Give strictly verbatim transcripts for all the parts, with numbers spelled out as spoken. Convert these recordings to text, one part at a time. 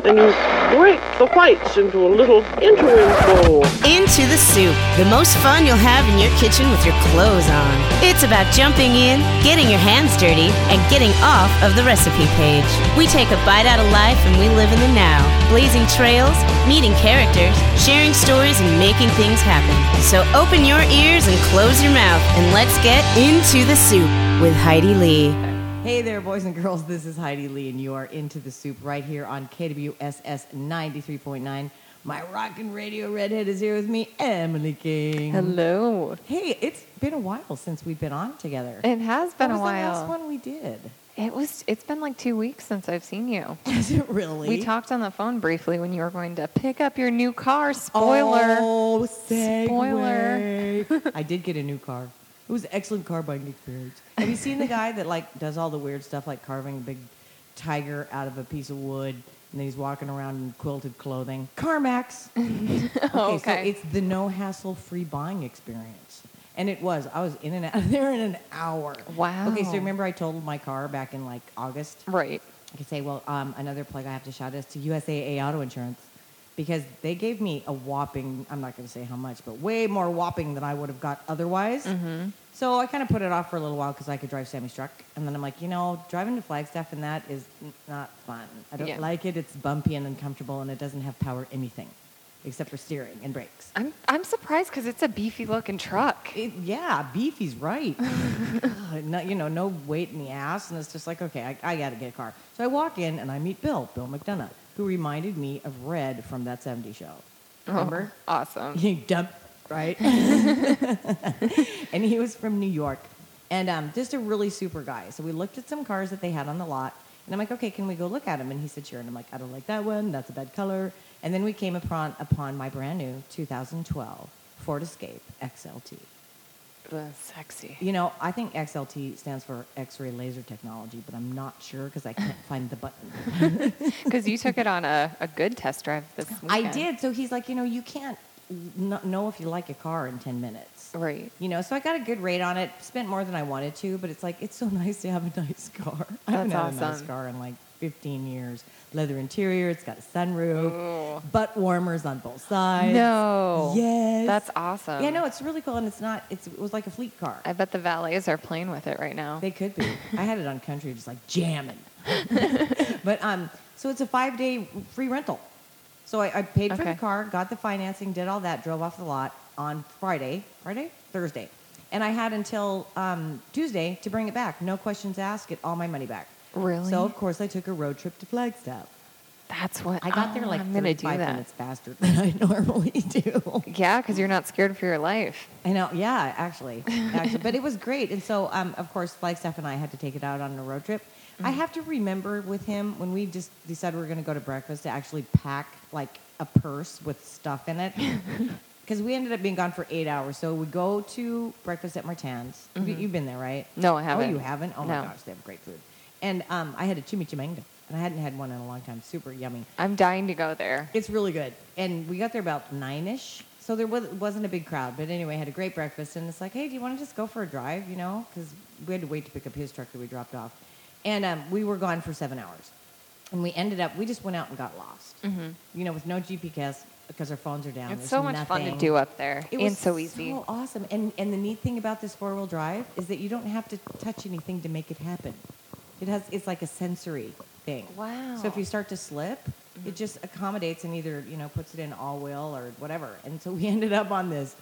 Then you break the whites into a little interim bowl. Into the Soup, the most fun you'll have in your kitchen with your clothes on. It's about jumping in, getting your hands dirty, and getting off of the recipe page. We take a bite out of life and we live in the now, blazing trails, meeting characters, sharing stories, and making things happen. So open your ears and close your mouth, and let's get into the soup with Heidi Lee. Hey there, boys and girls. This is Heidi Lee, and you are into the soup right here on K W S S ninety-three point nine. My rockin' radio redhead is here with me, Emily King. Hello. Hey, it's been a while since we've been on together. It has been what a was while. the last one we did? It was. It's been like two weeks since I've seen you. Is it really? We talked on the phone briefly when you were going to pick up your new car. Spoiler. Oh, segue. Spoiler. I did get a new car. It was an excellent car buying experience. Have you seen the guy that like does all the weird stuff, like carving a big tiger out of a piece of wood, and then he's walking around in quilted clothing? CarMax. okay, Okay. So it's the no hassle free buying experience, and it was. I was in and out of there in an hour. Wow. Okay, so remember I totaled my car back in like August. Right. I could say, well, um, another plug I have to shout is to U S A A Auto Insurance, because they gave me a whopping, I'm not going to say how much, but way more whopping than I would have got otherwise. Mm-hmm. So I kind of put it off for a little while because I could drive Sammy's truck. And then I'm like, you know, driving to Flagstaff and that is n- not fun. I don't Yeah. like it. It's bumpy and uncomfortable, and it doesn't have power anything except for steering and brakes. I'm. I'm surprised because it's a beefy looking truck. It, yeah, beefy's right. Ugh, no, you know, no weight in the ass, and it's just like, okay, I, I got to get a car. So I walk in, and I meet Bill, Bill McDonough, who reminded me of Red from That seventies Show. Remember? Oh, awesome. He dumped, right? And he was from New York, and um, just a really super guy. So we looked at some cars that they had on the lot, and I'm like, okay, can we go look at them? And he said, sure. And I'm like, I don't like that one. That's a bad color. And then we came upon, upon my brand new two thousand twelve Ford Escape X L T. Ugh, sexy. You know, I think X L T stands for X-ray laser technology, but I'm not sure because I can't find the button. Because you took it on a, a good test drive this weekend. I did. So he's like, you know, you can't n- know if you like a car in ten minutes. Right. You know, so I got a good rate on it. Spent more than I wanted to, but it's like, it's so nice to have a nice car. I haven't That's had a nice awesome. car in like fifteen years. Leather interior. It's got a sunroof. Ooh. Butt warmers on both sides. No. Yes. That's awesome. Yeah, no, it's really cool, and it's not. It's, it was like a fleet car. I bet the valets are playing with it right now. They could be. I had it on country, just like jamming. But um, so it's a five day free rental. So I, I paid for Okay. the car, got the financing, did all that, drove off the lot on Friday, Friday, Thursday, and I had until um, Tuesday to bring it back. No questions asked. Get all my money back. Really? So of course I took a road trip to Flagstaff. That's what I got oh, there like I'm gonna do thirty-five that. minutes faster than I normally do. Yeah, because you're not scared for your life. I know, yeah, actually, actually, but it was great. And so, um, of course, Flagstaff and I had to take it out on a road trip. I have to remember with him when we just decided we were going to go to breakfast to actually pack like a purse with stuff in it, because we ended up being gone for eight hours. So we go to breakfast at Martin's. You- You've been there, right? No, I haven't. Oh, you haven't? Oh my No. gosh, they have great food. And um, I had a chimichanga, and I hadn't had one in a long time. Super yummy. I'm dying to go there. It's really good. And we got there about nine-ish, so there was, wasn't a big crowd. But anyway, had a great breakfast, and it's like, hey, do you want to just go for a drive, you know? Because we had to wait to pick up his truck that we dropped off. And um, we were gone for seven hours. And we ended up, we just went out and got lost. Mm-hmm. You know, with no G P S, because our phones are down. It's There's so much fun to nothing. do up there. It and was so easy. so awesome. And, and the neat thing about this four-wheel drive is that you don't have to touch anything to make it happen. It has, it's like a sensory thing. Wow. So if you start to slip, it just accommodates and either, you know, puts it in all wheel or whatever. And so we ended up on this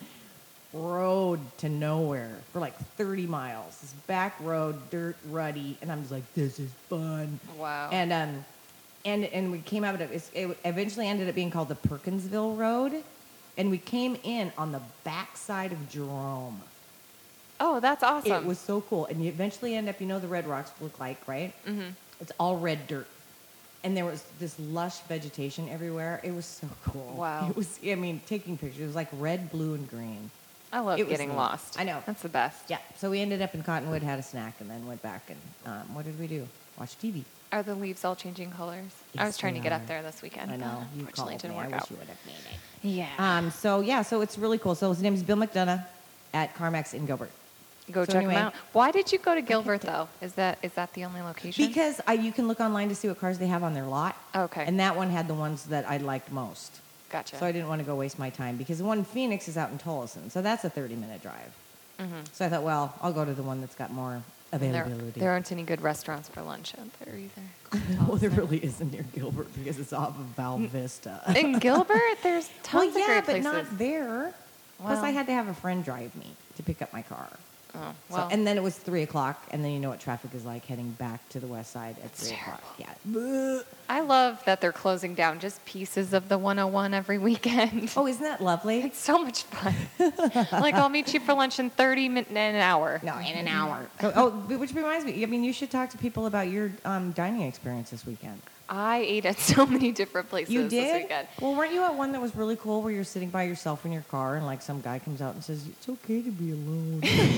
road to nowhere for like thirty miles. This back road, dirt, ruddy, and I'm just like, this is fun. Wow. And um, and and we came out of it. It eventually ended up being called the Perkinsville Road, and we came in on the back side of Jerome. Oh, that's awesome. It was so cool. And you eventually end up, you know, the Red Rocks look like, right? Mm-hmm. It's all red dirt. And there was this lush vegetation everywhere. It was so cool. Wow. It was, I mean, taking pictures. It was like red, blue, and green. I love It was getting neat. lost. I know. That's the best. Yeah. So we ended up in Cottonwood, had a snack, and then went back. And um, what did we do? Watch T V. Are the leaves all changing colors? I Yes, was trying they to get are. up there this weekend. I know. but You Unfortunately, called it didn't me. I work wish out. you would have made it. Yeah. Um, so, yeah, so it's really cool. So his name is Bill McDonough at CarMax in Gilbert. Go So check anyway, them out. Why did you go to Gilbert though? Is that is that the only location? Because I, you can look online to see what cars they have on their lot. Okay. And that one had the ones that I liked most. Gotcha. So I didn't want to go waste my time because the one in Phoenix is out in Tolleson, so that's a thirty-minute drive. Mm-hmm. So I thought, well, I'll go to the one that's got more there, availability. there aren't any good restaurants for lunch out there either. well, there really isn't near Gilbert because it's off of Val Vista. In Gilbert, there's well, tons yeah, of great but places. not there. Plus, Well. I had to have a friend drive me to pick up my car. Oh, So, well. and then it was three o'clock, and then you know what traffic is like heading back to the west side at three o'clock. Yeah. I love that they're closing down just pieces of the one oh one every weekend. Oh, isn't that lovely? It's so much fun. Like, I'll meet you for lunch in thirty minutes, in an hour. No, in an hour. So, oh, but which reminds me. I mean, you should talk to people about your um, dining experience this weekend. I ate at so many different places You this did? weekend. Well, weren't you at one that was really cool where you're sitting by yourself in your car and like some guy comes out and says, it's okay to be alone?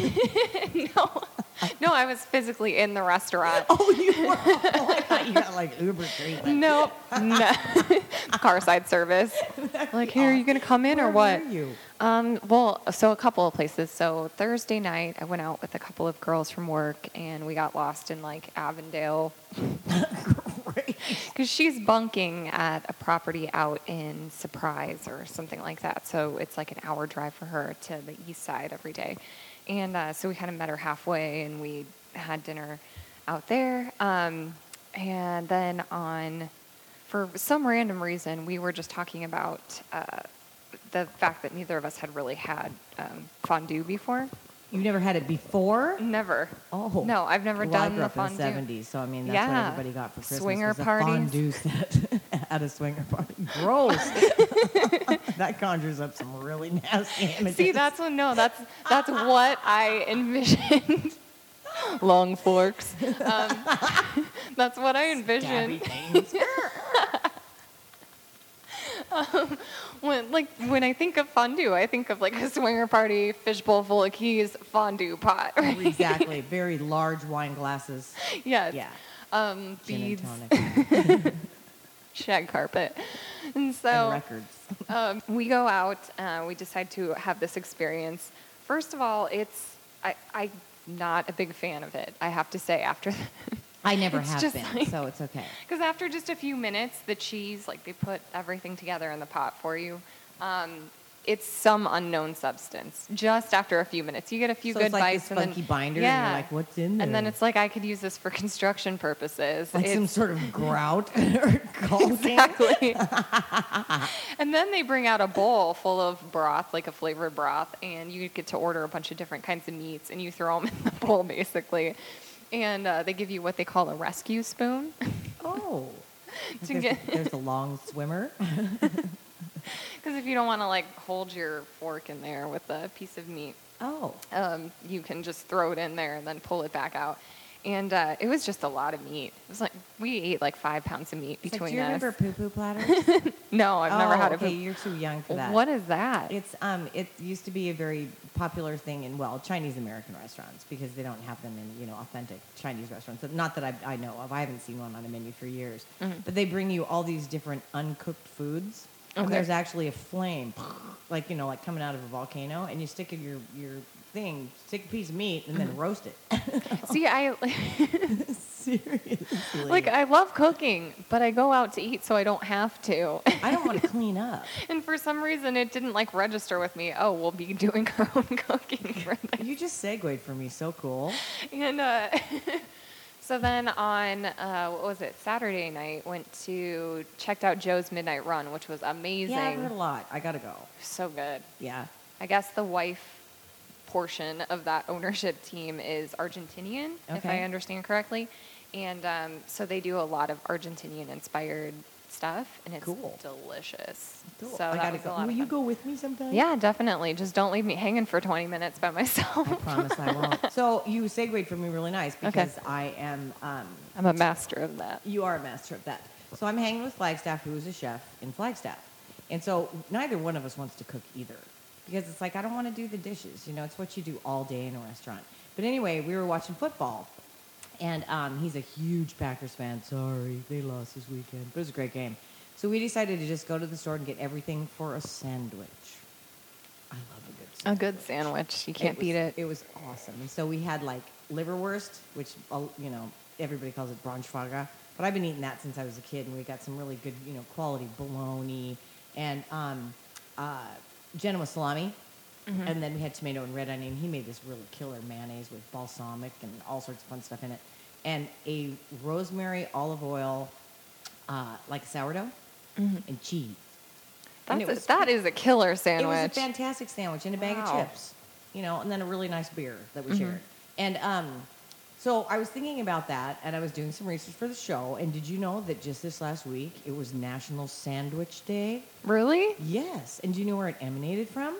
no. No, I was physically in the restaurant. oh, you were? Oh, I thought you got like Uber treatment. Nope. No. Car side service. Like, here, are you going to come in or Where what? were you? Um, well, so a couple of places. So Thursday night, I went out with a couple of girls from work, and we got lost in like Avondale Great. because she's bunking at a property out in Surprise or something like that. So it's like an hour drive for her to the east side every day. And uh, so we kind of met her halfway, and we had dinner out there. Um, and then on, for some random reason, we were just talking about uh, the fact that neither of us had really had um, fondue before. You've never had it before? Never. Oh. No, I've never well, done I grew the up in the fondue. seventies, so I mean, that's Yeah. what everybody got for Christmas. Swinger was a parties. fondue set at a swinger party. Gross. that conjures up some really nasty images. See, that's what, no, that's, that's what I envisioned. Long forks. Um, that's what I envisioned. Stabby things. Um, when like when I think of fondue, I think of like a swinger party, fishbowl full of keys, fondue pot. Right? Exactly. Very large wine glasses. Yes. Yeah. Um, Gin beads, and tonic. shag carpet, and and so records. um, we go out. Uh, we decide to have this experience. First of all, it's I I'm not a big fan of it. I have to say after. I never It's have just been, like- so it's okay. Because after just a few minutes, the cheese, like they put everything together in the pot for you. Um, it's some unknown substance. Just after a few minutes, you get a few So good it's like bites, this and then funky binder, and yeah, you're like, "What's in and then there?" it's like I could use this for construction purposes. Like some It's- sort of grout or caulking. Exactly. And then they bring out a bowl full of broth, like a flavored broth, and you get to order a bunch of different kinds of meats, and you throw them in the bowl basically. And uh, they give you what they call a rescue spoon. Oh. To there's, get- there's the long swimmer. Because if you don't want to like hold your fork in there with a piece of meat, Oh. um, you can just throw it in there and then pull it back out. And uh, it was just a lot of meat. It was like we ate like five pounds of meat It's like, between do you us. remember poo-poo platters? No, I've never Oh, had a. okay, you're too young for that. What is that? It's um, it used to be a very popular thing in well Chinese American restaurants because they don't have them in you know authentic Chinese restaurants. Not that I, I know of. I haven't seen one on a menu for years. Mm-hmm. But they bring you all these different uncooked foods. And Okay. there's actually a flame, like you know, like coming out of a volcano, and you stick in your your thing, stick a piece of meat, and then Mm-hmm. roast it. See, I Seriously. like I love cooking, but I go out to eat so I don't have to. I don't want to clean up. And for some reason, it didn't like register with me. Oh, we'll be doing our own cooking for this. You just segued for me. So cool. And uh, so then on, uh, what was it, Saturday night, went to, checked out Joe's Midnight Run, which was amazing. Yeah, I've heard a lot. I gotta go. So good. Yeah. I guess the wife portion of that ownership team is Argentinian, if Okay. I understand correctly. And um, so they do a lot of Argentinian-inspired stuff, and it's Cool. delicious. Cool. So I that gotta was go. a lot Will of you fun. go with me sometime? Yeah, definitely. Just don't leave me hanging for twenty minutes by myself. I promise I won't. So you segued for me really nice because I am. Um, I'm a master of that. you are a master of that. So I'm hanging with Flagstaff, who is a chef in Flagstaff, and so neither one of us wants to cook either because it's like I don't want to do the dishes. You know, it's what you do all day in a restaurant. But anyway, we were watching football, and um, he's a huge Packers fan. Sorry, they lost this weekend, but it was a great game. So we decided to just go to the store and get everything for a sandwich. I love a good A good sandwich. You can't it beat was, it. It was awesome. And so we had like liverwurst, which, uh, you know, everybody calls it Braunschweiger. But I've been eating that since I was a kid, and we got some really good, you know, quality bologna and um, uh, Genoa salami. Mm-hmm. And then we had tomato and red onion. He made this really killer mayonnaise with balsamic and all sorts of fun stuff in it. And a rosemary olive oil, uh, like sourdough, mm-hmm. and cheese. That's and it a, was, that is a killer sandwich. It was a fantastic sandwich and a bag wow. of chips, you know, and then a really nice beer that we mm-hmm. shared. And um, so I was thinking about that, and I was doing some research for the show. And did you know that just this last week it was National Sandwich Day? Really? Yes. And do you know where it emanated from?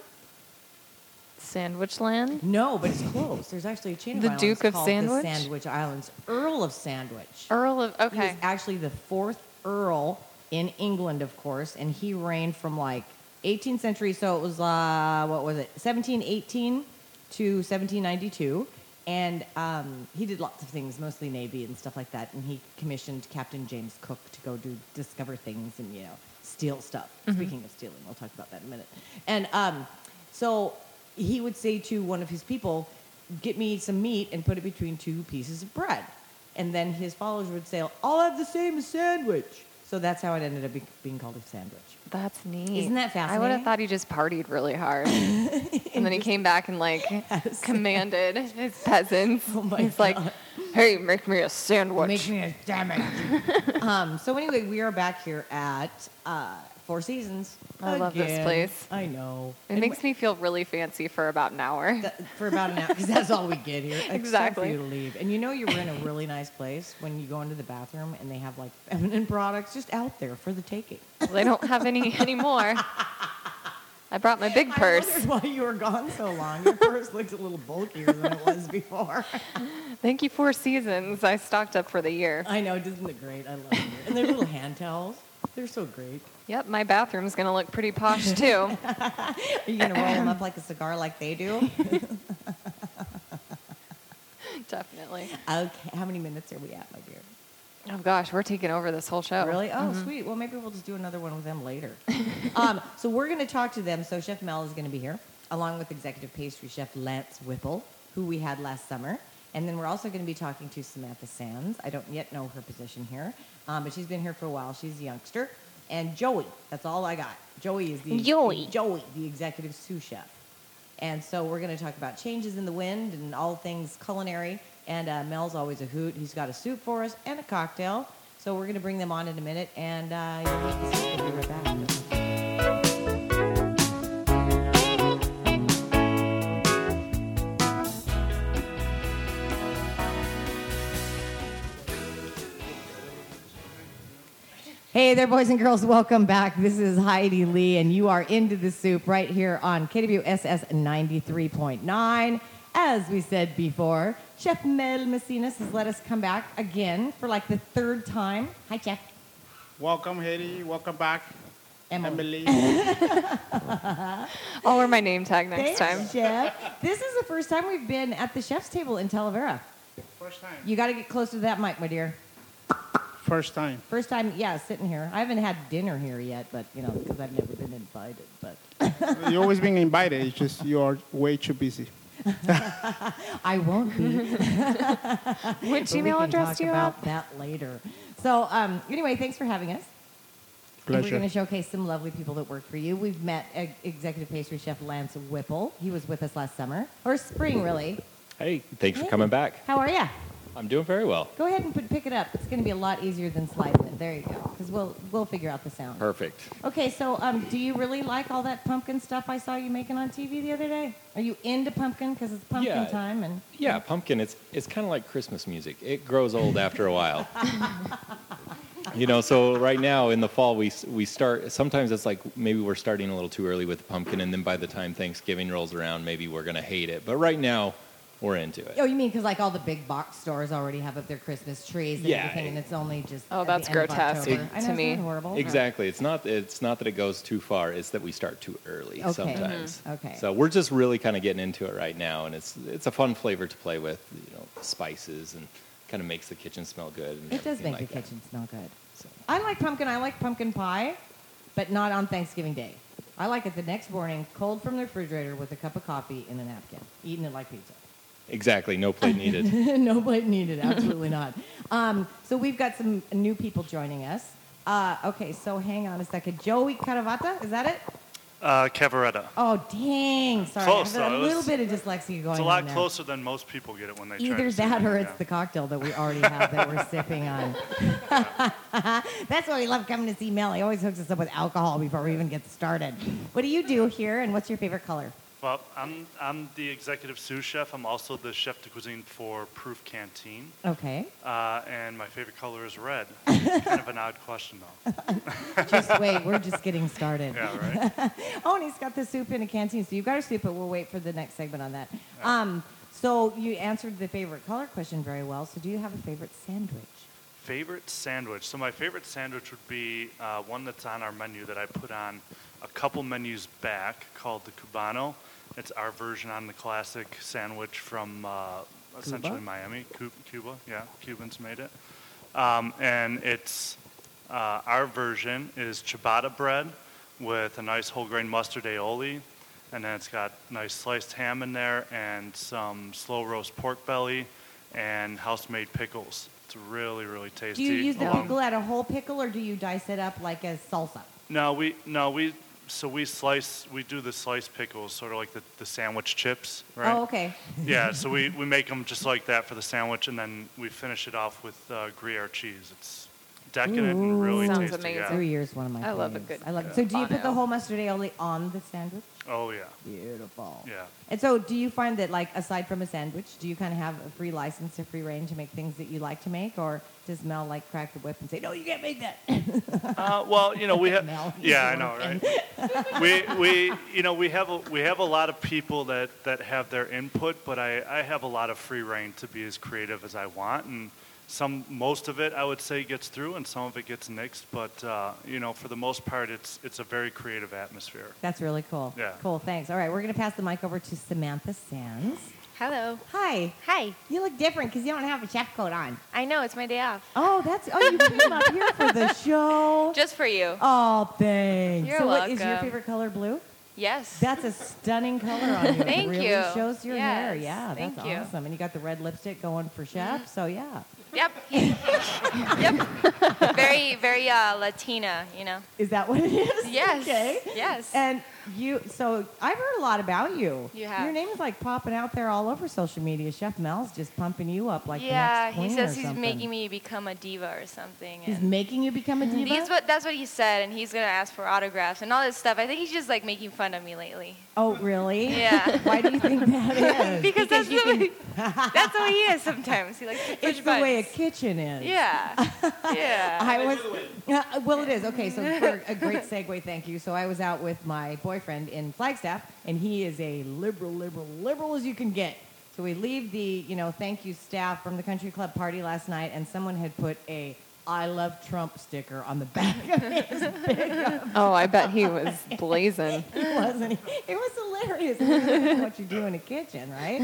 Sandwich Land? No, but it's close. There's actually a chain of the islands Duke of called Sandwich? the Sandwich Islands. Earl of Sandwich. Earl of, okay. He was actually the fourth Earl in England, of course, and he reigned from like eighteenth century, so it was, uh, what was it, seventeen eighteen to seventeen ninety-two. And um, he did lots of things, mostly Navy and stuff like that. And he commissioned Captain James Cook to go do discover things and, you know, steal stuff. Mm-hmm. Speaking of stealing, we'll talk about that in a minute. And um, so he would say to one of his people, get me some meat and put it between two pieces of bread. And then his followers would say, I'll have the same sandwich. So that's how it ended up be- being called a sandwich. That's neat. Isn't that fascinating? I would have thought he just partied really hard. And then he came back and, like, commanded his peasants. Oh my He's God. like, hey, make me a sandwich. Make me a sandwich. um, so anyway, we are back here at uh, Four Seasons. I love this again. place. I know. It And makes me feel really fancy for about an hour. th- for about an hour, because that's all we get here. It's time Exactly. for you to leave. And you know you're in a really nice place when you go into the bathroom and they have like feminine products just out there for the taking. They don't have any anymore. I brought my big I purse. wondered why you were gone so long. Your purse looks a little bulkier than it was before. Thank you, Four Seasons. I stocked up for the year. I know, isn't it great? I love it. And their little hand towels. They're so great. Yep, my bathroom's going to look pretty posh, too. Are you going to roll them up like a cigar like they do? Definitely. Okay, how many minutes are we at, my dear? Oh, gosh, we're taking over this whole show. Really? Oh, sweet. Well, maybe we'll just do another one with them later. um, so we're going to talk to them. So Chef Mel is going to be here, along with executive pastry chef Lance Whipple, who we had last summer. And then we're also going to be talking to Samantha Sands. I don't yet know her position here, um, but she's been here for a while. She's a youngster. And Joey, that's all I got. Joey is the Joey. Joey, the executive sous chef. And so we're going to talk about changes in the wind and all things culinary. And uh, Mel's always a hoot. He's got a soup for us and a cocktail. So we're going to bring them on in a minute. And uh, we'll be right back. Hey there, boys and girls. Welcome back. This is Heidi Lee, and you are Into the Soup right here on K W S S ninety-three point nine. As we said before, Chef Mel Messinas has let us come back again for like the third time. Hi, Chef. Welcome, Haiti. Welcome back, Emily. Emily. I'll wear my name tag next Thanks, time. Chef. This is the first time we've been at the chef's table in Talavera. First time. You got to get closer to that mic, my dear. First time. First time, yeah, sitting here. I haven't had dinner here yet, but, you know, because I've never been invited. But You're always being invited. It's just you're way too busy. I won't be. Which But we email can address talk do you about have? that later. So, um, anyway, thanks for having us. And we're Pleasure. going to showcase some lovely people that work for you. We've met uh, executive pastry chef Lance Whipple. He was with us last summer, or spring, really. Hey, thanks Hey. for coming back. How are you? I'm doing very well. Go ahead and put, pick it up. It's going to be a lot easier than sliding it. There you go, because we'll we'll figure out the sound. Perfect. Okay, so um, do you really like all that pumpkin stuff I saw you making on T V the other day? Are you into pumpkin because it's pumpkin Yeah. time? And Yeah, pumpkin, it's it's kind of like Christmas music. It grows old after a while. You know, so right now in the fall we we start, sometimes it's like maybe we're starting a little too early with the pumpkin, and then by the time Thanksgiving rolls around, maybe we're going to hate it. But right now, we're into it. Oh, you mean because like all the big box stores already have up their Christmas trees and Yeah. everything, and it's only just Oh, at that's the end of grotesque October. I know, to isn't me. that horrible? Exactly. It's not it's not that it goes too far, it's that we start too early Okay. sometimes. Mhm. Okay. So we're just really kind of getting into it right now, and it's it's a fun flavor to play with, you know, spices, and kind of makes the kitchen smell good. And It does everything make like the that. kitchen smell good. So. I like pumpkin. I like pumpkin pie, but not on Thanksgiving Day. I like it the next morning, cold from the refrigerator with a cup of coffee in a napkin, eating it like pizza. Exactly. No plate needed. No plate needed. Absolutely not. Um, so we've got some new people joining us. Uh, okay, so hang on a second. Joey Caravata, is that it? Uh, Cavaretta. Oh, dang. Sorry. Close, I have though. a It little was- bit of dyslexia going It's a on lot there. closer than most people get it when they try Either to say that it, or yeah. it's the cocktail that we already have that we're sipping on. That's why we love coming to see Mel. He always hooks us up with alcohol before we even get started. What do you do here, and what's your favorite color? Well, I'm I'm the executive sous chef. I'm also the chef de cuisine for Proof Canteen, Okay. uh, and my favorite color is red. Kind of an odd question, though. Just wait. We're just getting started. Yeah, right. Oh, and he's got the soup in a canteen. So you've got our soup, but we'll wait for the next segment on that. Um, so you answered the favorite color question very well. So do you have a favorite sandwich? Favorite sandwich. So my favorite sandwich would be uh, one that's on our menu that I put on a couple menus back called the Cubano. It's our version on the classic sandwich from uh, essentially Miami, Cu- Cuba. Yeah, Cubans made it. Um, and it's uh, our version is ciabatta bread with a nice whole grain mustard aioli, and then it's got nice sliced ham in there and some slow roast pork belly and house-made pickles. It's really, really Do tasty. you use the along- pickle at a whole pickle, or do you dice it up like a salsa? No, we no we so we slice we do the sliced pickles, sort of like the, the sandwich chips, right? Oh, okay. Yeah, so we, we make them just like that for the sandwich, and then we finish it off with uh, Gruyere cheese. It's decadent and really Sounds tasty. amazing. Yeah. Gruyere is one of my I love a faves. good I love it. So do you put the Cubano. whole mustard aioli on the sandwich? Oh yeah, Beautiful. yeah. And so do you find that, like, aside from a sandwich, do you kind of have a free license, a free reign to make things that you like to make? Or does Mel, like, crack the whip and say, no, you can't make that? Uh, well, you know we have. Mel, Yeah, I he's know, working. right? we we you know we have a, we have a lot of people that, that have their input, but I, I have a lot of free reign to be as creative as I want, and some most of it I would say gets through, and some of it gets nixed. But uh, you know, for the most part, it's it's a very creative atmosphere. That's really cool. Yeah. Cool, thanks. All right, we're going to pass the mic over to Samantha Sands. Hello. Hi. Hi. You look different because you don't have a chef coat on. I know, it's my day off. Oh, that's, oh, you came up here for the show. Just for you. Oh, thanks. You're so what is your welcome. favorite color blue? Yes. That's a stunning color on you. Thank it really you. shows your hair. Yes, Yeah, that's thank you. awesome. And you got the red lipstick going for chef. So yeah. Yep. Yep. Very, very uh, Latina, you know. Is that what it is? Yes. Okay. Yes. And you, so I've heard a lot about you. You have. Your name is like popping out there all over social media. Chef Mel's just pumping you up like yeah, the next he queen says or he's something. making me become a diva or something. He's and making you become a diva? he's what, that's what he said, and he's going to ask for autographs and all this stuff. I think he's just like making fun of me lately. Oh, really? Yeah. Why do you think that is? Because, that's, you the can- way, that's the way he is sometimes. He likes to push It's the way a buttons. kitchen is. Yeah. Yeah. I was, uh, well, it is. Okay, so for a great segue, thank you. So I was out with my boyfriend in Flagstaff, and he is a liberal, liberal, liberal as you can get. So we leave the, you know, thank you staff from the country club party last night, and someone had put a I love Trump sticker on the back of his big Oh, I bet he was blazing. He wasn't. He? It was hilarious. It was what you do in a kitchen, right?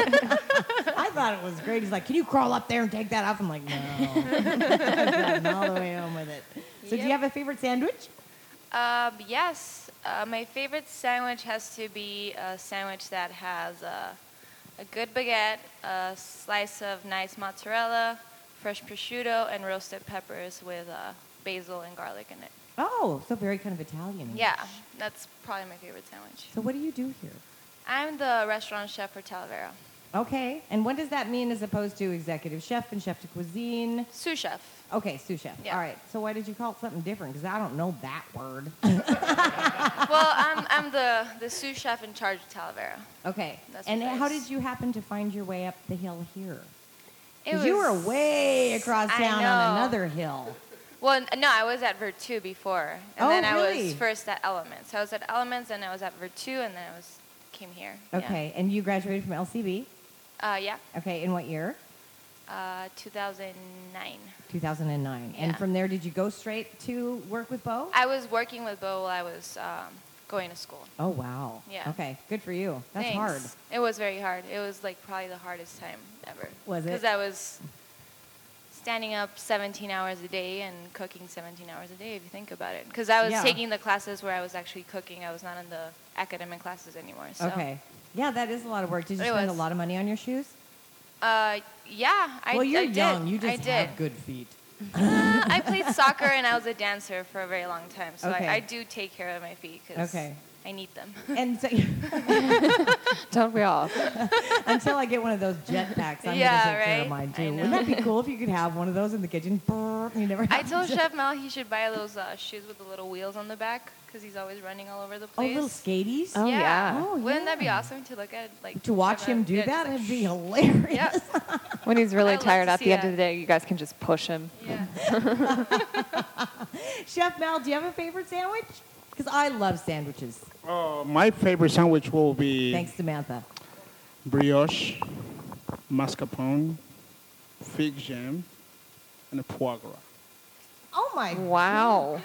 I thought it was great. He's like, "Can you crawl up there and take that off?" I'm like, "No." I've gotten all the way home with it. So, do you Yep. have a favorite sandwich? Um, yes. Uh, my favorite sandwich has to be a sandwich that has a, a good baguette, a slice of nice mozzarella, fresh prosciutto, and roasted peppers with uh, basil and garlic in it. Oh, so very kind of Italian. Yeah, that's probably my favorite sandwich. So, what do you do here? I'm the restaurant chef for Talavera. Okay, and what does that mean as opposed to executive chef and chef de cuisine? Sous chef. Okay, sous chef. Yeah. All right. So, why did you call it something different? Because I don't know that word. Well, I'm, I'm the, the sous chef in charge of Talavera. Okay. That's And what it how is. did you happen to find your way up the hill here? It Because you were was- way across I town on know. another hill. Well, n- no, I was at Virtu before, and Oh, then I really? was first at Elements. I was at Elements, and I was at Virtu, and then I was came here. Yeah. Okay, and you graduated from L C B. Uh, yeah. Okay, in what year? Uh, two thousand nine. two thousand nine. And Yeah. from there, did you go straight to work with Bo? I was working with Bo while I was um, going to school. Oh, wow. Yeah. Okay, good for you. That's Thanks. hard. It was very hard. It was like probably the hardest time ever. Was it? Because I was standing up seventeen hours a day and cooking seventeen hours a day, if you think about it. Because I was Yeah. taking the classes where I was actually cooking. I was not in the academic classes anymore. So. Okay. Yeah, that is a lot of work. Did you It spend was. a lot of money on your shoes? Uh, yeah, I, well, you're I did. young. You I just did. have good feet. Uh, I played soccer and I was a dancer for a very long time, so Okay. I, I do take care of my feet because Okay. I need them. And so, Don't we all? until I get one of those jet packs, I'm Yeah, going to take care of right? mine I too. know. Wouldn't that be cool if you could have one of those in the kitchen? Brrr, you never I have told to- Chef Mel he should buy those uh, shoes with the little wheels on the back because he's always running all over the Oh, place. little skaties? Oh, yeah. Oh, Wouldn't that be yeah. awesome to look at? Like To watch have a- him do yeah, that, just it'd be like, hilarious. Yeah, When he's really I would love tired to at see the end that. of the day, you guys can just push him. yeah. Chef Mel, do you have a favorite sandwich? Because I love sandwiches. Oh, my favorite sandwich will be Thanks, Samantha. brioche, mascarpone, fig jam, and a foie gras. Oh my, Wow.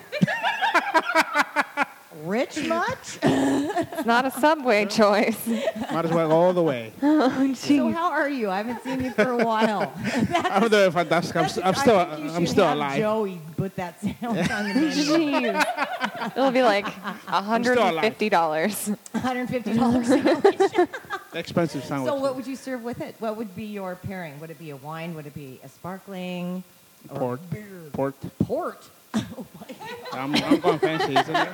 rich much? It's not a Subway choice. Might as well go all the way. So how are you? I haven't seen you for a while. I'm doing fantastic. I'm, s- I'm still, I think you I'm should still have alive. Joey put that sandwich on the menu. Jeez. It'll be like one hundred fifty dollars. one hundred fifty dollars sandwich. Expensive sandwich. So what would you serve with it? What would be your pairing? Would it be a wine? Would it be a sparkling? Or Port. beer? Port. Port. Oh my God. I'm, I'm going fancy, isn't it?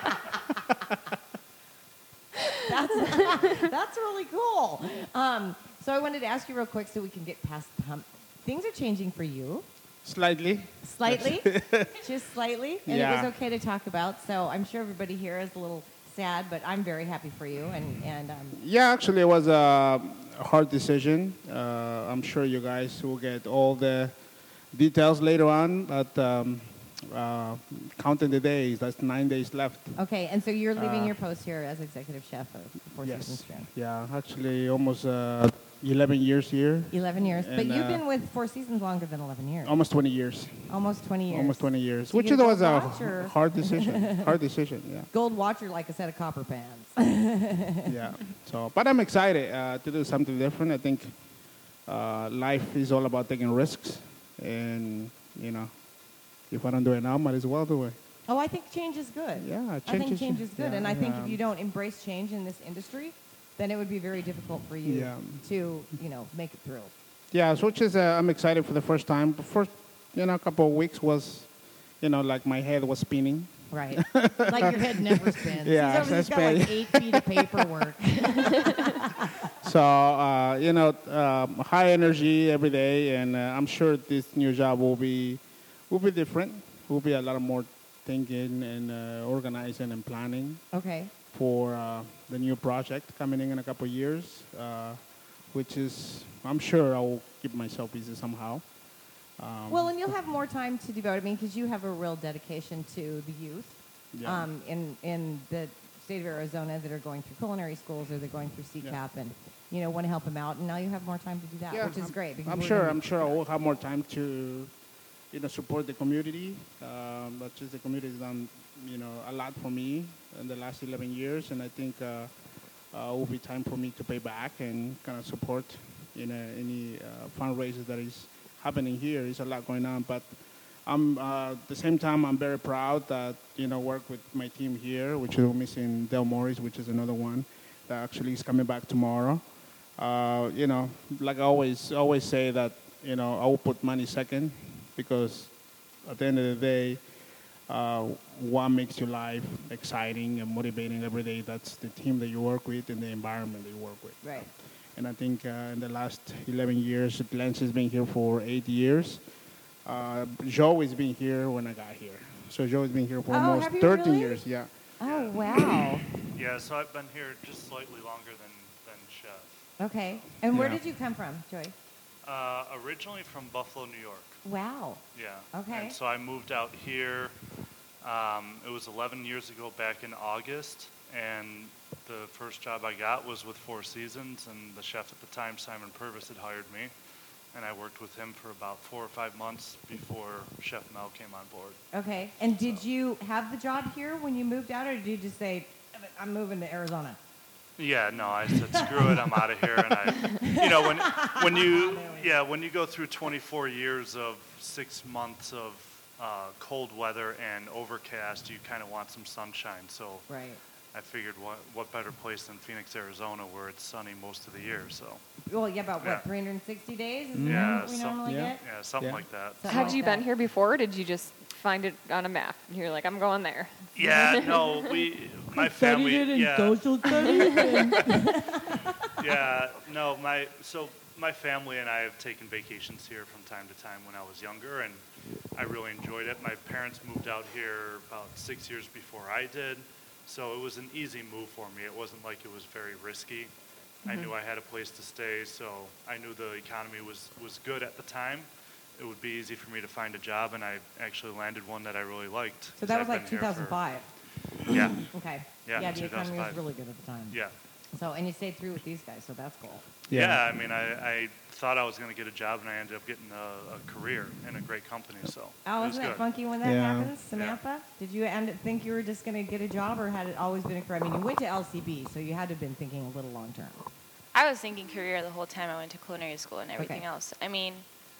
That's, that's really cool. Um, so I wanted to ask you real quick so we can get past the hump. Things are changing for you. Slightly. Slightly. Just slightly. And it Yeah. was okay to talk about. So I'm sure everybody here is a little sad, but I'm very happy for you. And, and um, Yeah, actually, it was a hard decision. Uh, I'm sure you guys will get all the details later on, but um, uh, counting the days, that's nine days left. okay, and so you're leaving Uh, your post here as executive chef of Four Seasons Yes. Strand. Yeah, actually, almost uh, eleven years here. eleven years. but And, you've uh, been with Four Seasons longer than eleven years. Almost twenty years. Almost twenty years. Almost twenty years. So you Which get a was gold a watch, or- hard decision. hard decision, yeah. Gold watch or like a set of copper pans. Yeah. So, but I'm excited uh, to do something different. I think uh, life is all about taking risks, and you know, if I don't do it now, might as well do it. Oh, I think change is good. Yeah, I change think is- change is good. yeah, and I think yeah. if you don't embrace change in this industry, then it would be very difficult for you Yeah. to, you know, make it through. Yeah, so which is uh, I'm excited for the first time. The first, you know, couple of weeks was, you know, like my head was spinning. Right. Like your head never spins. Yeah, He's over, he's that's got like bad. eight feet of paperwork. So uh, you know, um, high energy every day, and uh, I'm sure this new job will be will be different. Will be a lot more thinking and uh, organizing and planning Okay. for uh, the new project coming in in a couple of years, uh, which is I'm sure I will keep myself busy somehow. Um, Well, and you'll have more time to devote. I mean, because you have a real dedication to the youth Yeah. um, in in the state of Arizona that are going through culinary schools or they're going through C CAP, Yeah. and you know want to help them out. And now you have more time to do that, Yeah, which is I'm- great. because I'm we're sure. gonna- I'm sure I will have more time to, you know, support the community. Um, but just the community has done, you know, a lot for me in the last eleven years, and I think uh, uh, it will be time for me to pay back and kind of support, you know, any uh, fundraisers that is happening here. There's a lot going on, but I'm uh, at the same time I'm very proud that you know work with my team here, which is missing Del Morris, which is another one that actually is coming back tomorrow. Uh, you know, like I always always say that you know I will put money second because at the end of the day, uh, what makes your life exciting and motivating every day? That's the team that you work with and the environment that you work with. Right. And I think uh, in the last eleven years, Lance has been here for eight years. Uh, Joe has been here when I got here. So Joe has been here for Oh, almost have you thirteen really? years. Yeah. Oh wow. Yeah, so I've been here just slightly longer than, than Chef. Okay. And where Yeah. did you come from, Joy? Uh, originally from Buffalo, New York. Wow. Yeah. Okay. And so I moved out here. Um, it was eleven years ago, back in August, and the first job I got was with Four Seasons, and the chef at the time, Simon Purvis, had hired me, and I worked with him for about four or five months before Chef Mel came on board. Okay. And did you have the job here when you moved out, or did you just say, I'm moving to Arizona? Yeah, no, I said screw it, I'm out of here. And I, you know, when when you yeah when you go through twenty-four years of six months of uh, cold weather and overcast, you kind of want some sunshine. So Right. I figured what what better place than Phoenix, Arizona, where it's sunny most of the year. So Well, yeah, about Yeah. what, three hundred sixty days? Is Yeah, that what we so- normally Yeah. get? yeah, something Yeah. like that. Something Had like you been that. here before, or did you just find it on a map? And you're like, I'm going there. Yeah, no, we my family. Yeah, yeah, no, my so my family and I have taken vacations here from time to time when I was younger, and I really enjoyed it. My parents moved out here about six years before I did, so it was an easy move for me. It wasn't like it was very risky. I knew I had a place to stay, so I knew the economy was, was good at the time. It would be easy for me to find a job, and I actually landed one that I really liked. So 'cause that I've was like been two here for- thousand five. Yeah, Okay. Yeah, Yeah, the economy was two thousand five. really good at the time. yeah. So, and you stayed through with these guys, so that's cool. Yeah, I mean, I, I thought I was going to get a job, and I ended up getting a, a career in a great company. So Oh, it was isn't that good. funky when that Yeah. happens, Samantha? Did you end up think you were just going to get a job, or had it always been a career? I mean, you went to L C B, so you had to have been thinking a little long term. I was thinking career the whole time I went to culinary school and everything Okay. else. I mean,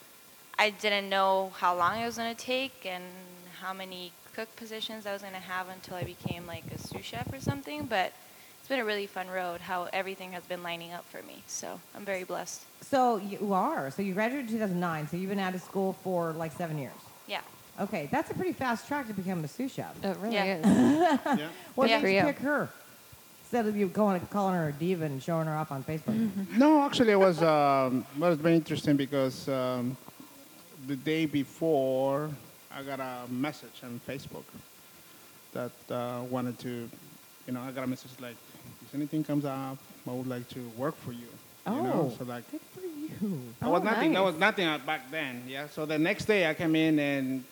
I didn't know how long it was going to take and how many cook positions I was going to have until I became like a sous chef or something, but it's been a really fun road how everything has been lining up for me. So I'm very blessed. So you are. So you graduated in two thousand nine, so you've been out of school for like seven years. Yeah. Okay, that's a pretty fast track to become a sous chef. It really Yeah. is. Yeah. What Yeah. made you For you. pick her? Instead of you going calling her a diva and showing her off on Facebook. No, actually, it was um, was very interesting because um, the day before, I got a message on Facebook that uh, wanted to, you know, I got a message like, if anything comes up, I would like to work for you. You know? Oh. So like, Good for you. that was Oh, nothing. That nice. was nothing uh, back then. Yeah. So the next day, I came in and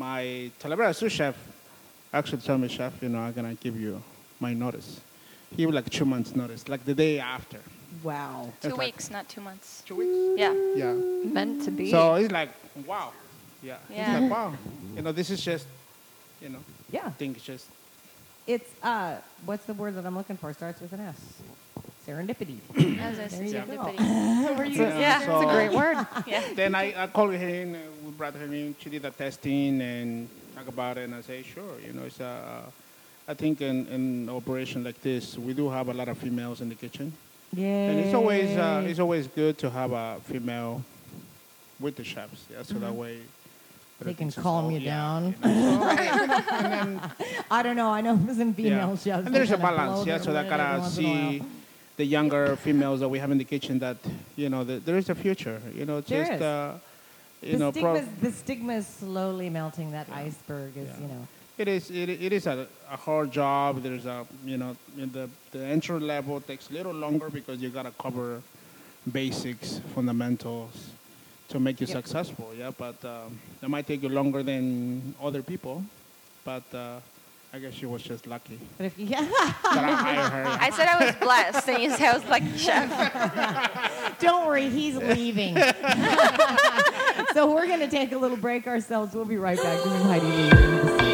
my Talavera sous chef actually told me, chef, you know, I'm gonna give you my notice. He was like two months notice, like the day after. Wow. Two It's like- weeks, not two months. Two weeks. Yeah. Yeah. Meant to be. So it's like, wow. Yeah. Yeah. It's like, wow. You know, this is just, you know, Yeah. I think it's just, It's, uh, what's the word that I'm looking for? Starts with an S. Serendipity. As I There you said, go. serendipity. Were you- Yeah. So- It's a great word. Yeah. then I, I called her in, uh, we brought her in, she did the testing and talk about it, and I say, sure, you know, it's, uh, I think in, in operation like this, we do have a lot of females in the kitchen. Yeah. And it's always, uh, it's always good to have a female with the chefs, yeah, so that way. They can everything's calm all- you yeah, down. you know, so- and then, I don't know. I know some female yeah. chefs. And there's that a kinda blow balance, yeah. their So that lid every gotta once in a see while. the younger females that we have in the kitchen. That you know, the, there is a future. You know, There just is. uh, you The know, stigma, pro- the stigma is slowly melting. That iceberg is, Yeah. you know. it is it, it is a, a hard job. There's a you know in the the entry level takes a little longer because you gotta cover basics, fundamentals to make you Yep. successful. Yeah, but um, it might take you longer than other people. But uh, I guess she was just lucky But if you, yeah, that I hired her. I said I was blessed, and you said I was lucky, chef. don't worry, he's leaving. So we're going to take a little break ourselves. We'll be right back. This is Heidi Lee.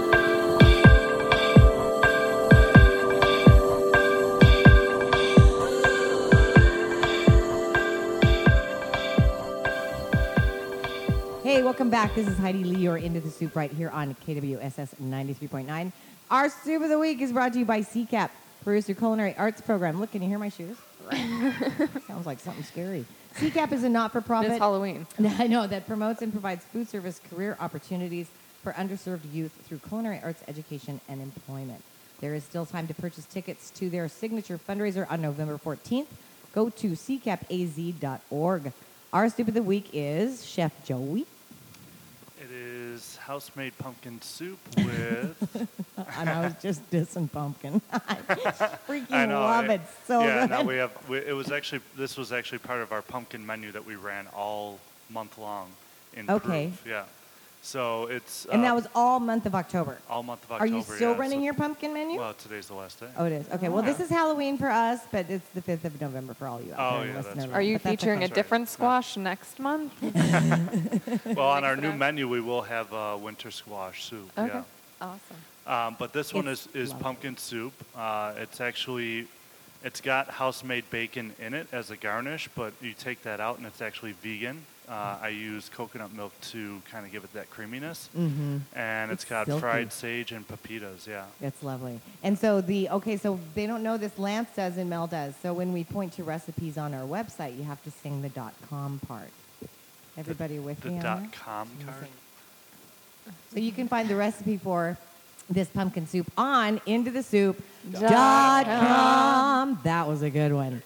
Hey, welcome back. This is Heidi Lee. You're Into the Soup right here on K W S S ninety-three point nine. Our Soup of the Week is brought to you by C CAP, Producer Culinary Arts Program. Look, can you hear my shoes? Sounds like something scary. C CAP is a not-for-profit. It's Halloween. I know, that promotes and provides food service career opportunities for underserved youth through culinary arts education and employment. There is still time to purchase tickets to their signature fundraiser on November fourteenth. Go to c cap a z dot org. Our Soup of the Week is Chef Joey. It is house-made pumpkin soup with. And I was just dissing pumpkin. I freaking I know. love it so yeah, good. no, we have. We, it was actually. This was actually part of our pumpkin menu that we ran all month long in Okay. proof. Yeah. So it's. And uh, that was all month of October. all month of Are October. you still yeah, running so- your pumpkin menu? Well, today's the last day. Oh, it is. Okay, well, this is Halloween for us, but it's the fifth of November for all you out Oh, there yeah, listening. that's right. Are you But that's featuring okay. a right. different Yeah. squash next month? Well, on our Mix it new up. menu, we will have uh, winter squash soup. Okay. Yeah. Awesome. Um, but this one is, It's is lovely. pumpkin soup. Uh, it's actually It's got house-made bacon in it as a garnish, but you take that out and it's actually vegan. Uh, I use coconut milk to kind of give it that creaminess. Mm-hmm. And it's It's got silky. fried sage and pepitas, yeah. That's lovely. And so the okay, so they don't know this. Lance does and Mel does. So when we point to recipes on our website, you have to sing the dot com part. Everybody with The me on dot that? com Can you card. sing? So you can find the recipe for this pumpkin soup on into the soup Dot dot com. com. That was a good one.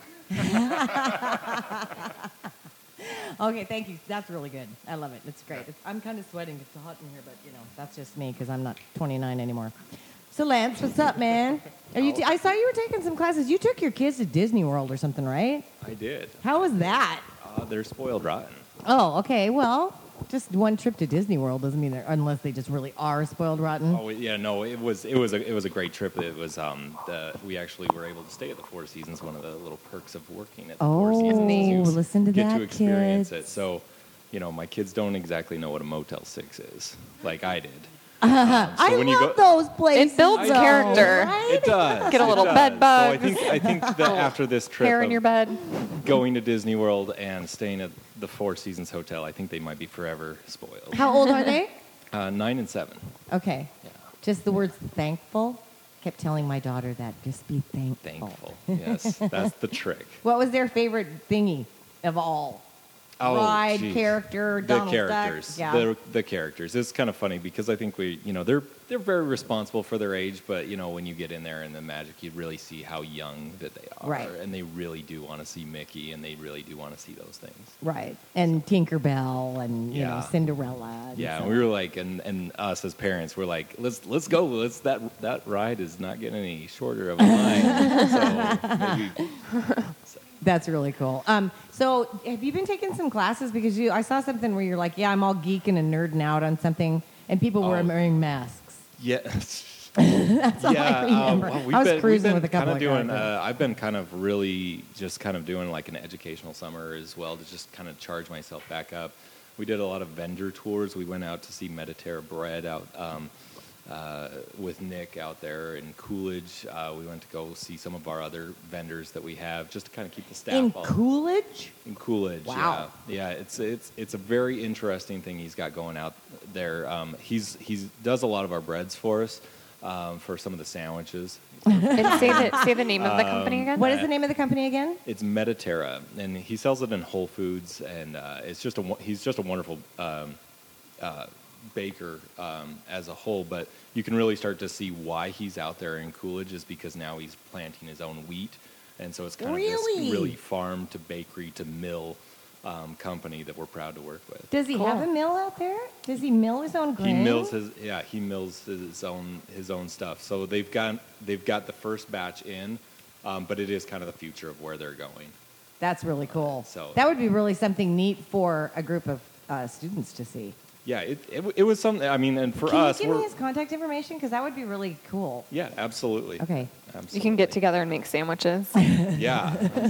Okay, thank you. That's really good. I love it. It's great. It's, I'm kind of sweating. It's hot in here, but you know that's just me because I'm not twenty-nine anymore. So Lance, what's up, man? Are you? T- I saw you were taking some classes. You took your kids to Disney World or something, right? I did. How was that? Uh, they're spoiled rotten. Oh, okay. Well, just one trip to Disney World doesn't mean they're unless they just really are spoiled rotten. Oh yeah, no, it was it was a it was a great trip. It was um the, we actually were able to stay at the Four Seasons. One of the little perks of working at the Four Oh, Seasons is you listen to get that, to experience kids. it. So, you know, my kids don't exactly know what a Motel Six is, like I did. I when you love go- those places. It builds though, character. right? It does. Get a it little does. bed bugs. So I think I think that after this trip Hair in of your bed. going to Disney World and staying at the Four Seasons Hotel, I think they might be forever spoiled. How old are they? Uh, nine and seven. Okay. Yeah. Just the words thankful. Kept telling my daughter that. Just be thankful. Thankful. Yes, that's the trick. What was their favorite thingy of all? Oh, Ride, geez. character, The Donald characters. Duck. Yeah. The, the characters. It's kind of funny because I think we, you know, they're they're very responsible for their age, but you know, when you get in there in the magic, you really see how young that they are, Right. and they really do want to see Mickey, and they really do want to see those things. Right. And Tinkerbell and, you know, Yeah. Cinderella. and Yeah, so- and we were like, and, and us as parents, we're like, let's let's go. Let's that that ride is not getting any shorter of a line. so maybe, so. That's really cool. Um, so have you been taking some classes? Because you, I saw something where you're like, yeah, I'm all geeking and nerding out on something, and people were Oh. wearing masks. Yeah. That's all yeah, I remember. uh, well, I we've was been, cruising we've been with a couple kind of of doing. guys. Uh, I've been kind of really just kind of doing like an educational summer as well to just kind of charge myself back up. We did a lot of vendor tours. We went out to see Mediterra Bread out um, uh, with Nick out there in Coolidge. Uh, we went to go see some of our other vendors that we have just to kind of keep the staff In all- Coolidge? in Coolidge. Wow. Yeah, yeah. It's it's it's a very interesting thing he's got going out there. Um, he's he's does a lot of our breads for us, um, for some of the sandwiches. And say the, say the name of the company again. What is the name of the company again? It's Mediterra, and he sells it in Whole Foods, and uh, it's just a wo- he's just a wonderful um, uh, baker um, as a whole. But you can really start to see why he's out there in Coolidge is because now he's planting his own wheat, and so it's kind of Really? this really farm to bakery to mill um, company that we're proud to work with. Does he Cool. have a mill out there? Does he mill his own grain? He mills his yeah he mills his own his own stuff. So they've got they've got the first batch in, um, but it is kind of the future of where they're going. That's really cool. So- that would be really something neat for a group of uh, students to see. Yeah, it, it w- it was something. I mean, and for Can us, you give we're me his contact information? Because that would be really cool. yeah, absolutely. Okay. Absolutely. You can get together and make sandwiches. Yeah,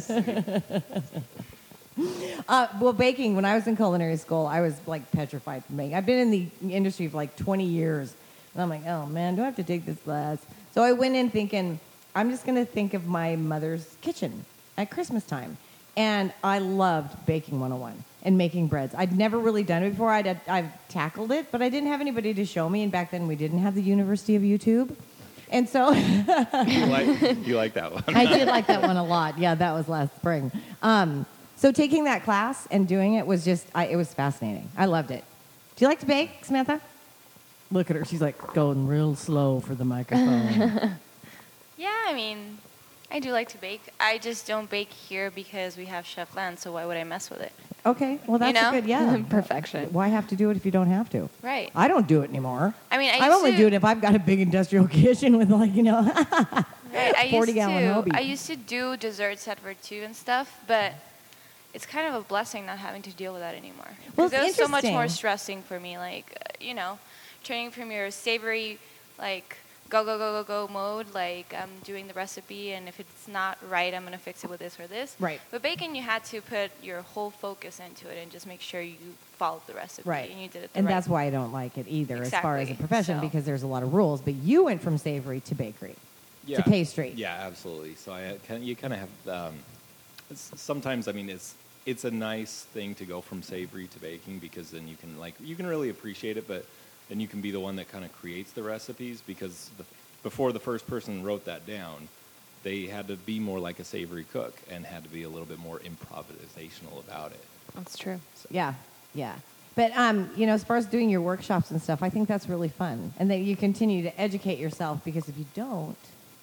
Uh, well, baking, when I was in culinary school, I was like petrified from baking. I've been in the industry for like twenty years. And I'm like, oh man, do I have to take this class? So I went in thinking, I'm just going to think of my mother's kitchen at Christmas time. And I loved Baking one oh one and making breads. I'd never really done it before. I'd, I've tackled it, but I didn't have anybody to show me. And back then we didn't have the University of YouTube. And so you like you like that one. I did like that one a lot. Yeah, that was last spring. Um, so taking that class and doing it was just, I, it was fascinating. I loved it. Do you like to bake, Samantha? Look at her. She's like going real slow for the microphone. Yeah, I mean, I do like to bake. I just don't bake here because we have Chef Land, so why would I mess with it? Okay, well, that's know? a good, yeah. Perfection. Why have to do it if you don't have to? Right. I don't do it anymore. I mean, I I used only to, do it if I've got a big industrial kitchen with, like, you know. right, I forty used gallon to, Hobie. I used to do desserts at Virtu and stuff, but it's kind of a blessing not having to deal with that anymore. Well, Because it's it was so much more interesting. stressing for me, like, uh, you know, turning from your savory, like, go, go, go, go, go mode, like, I'm doing the recipe, and if it's not right, I'm going to fix it with this or this. Right. But baking, you had to put your whole focus into it and just make sure you followed the recipe. Right. And you did it the And right that's why I don't like it either as far as a Exactly. profession, So- because there's a lot of rules. But you went from savory to bakery. Yeah. to pastry. Yeah, absolutely. So I kind you kind of have um, it's, sometimes I mean it's it's a nice thing to go from savory to baking because then you can like you can really appreciate it, but then you can be the one that kind of creates the recipes because the, before the first person wrote that down, they had to be more like a savory cook and had to be a little bit more improvisational about it. That's true. Yeah, yeah. But um, you know, as far as doing your workshops and stuff, I think that's really fun, and that you continue to educate yourself because if you don't,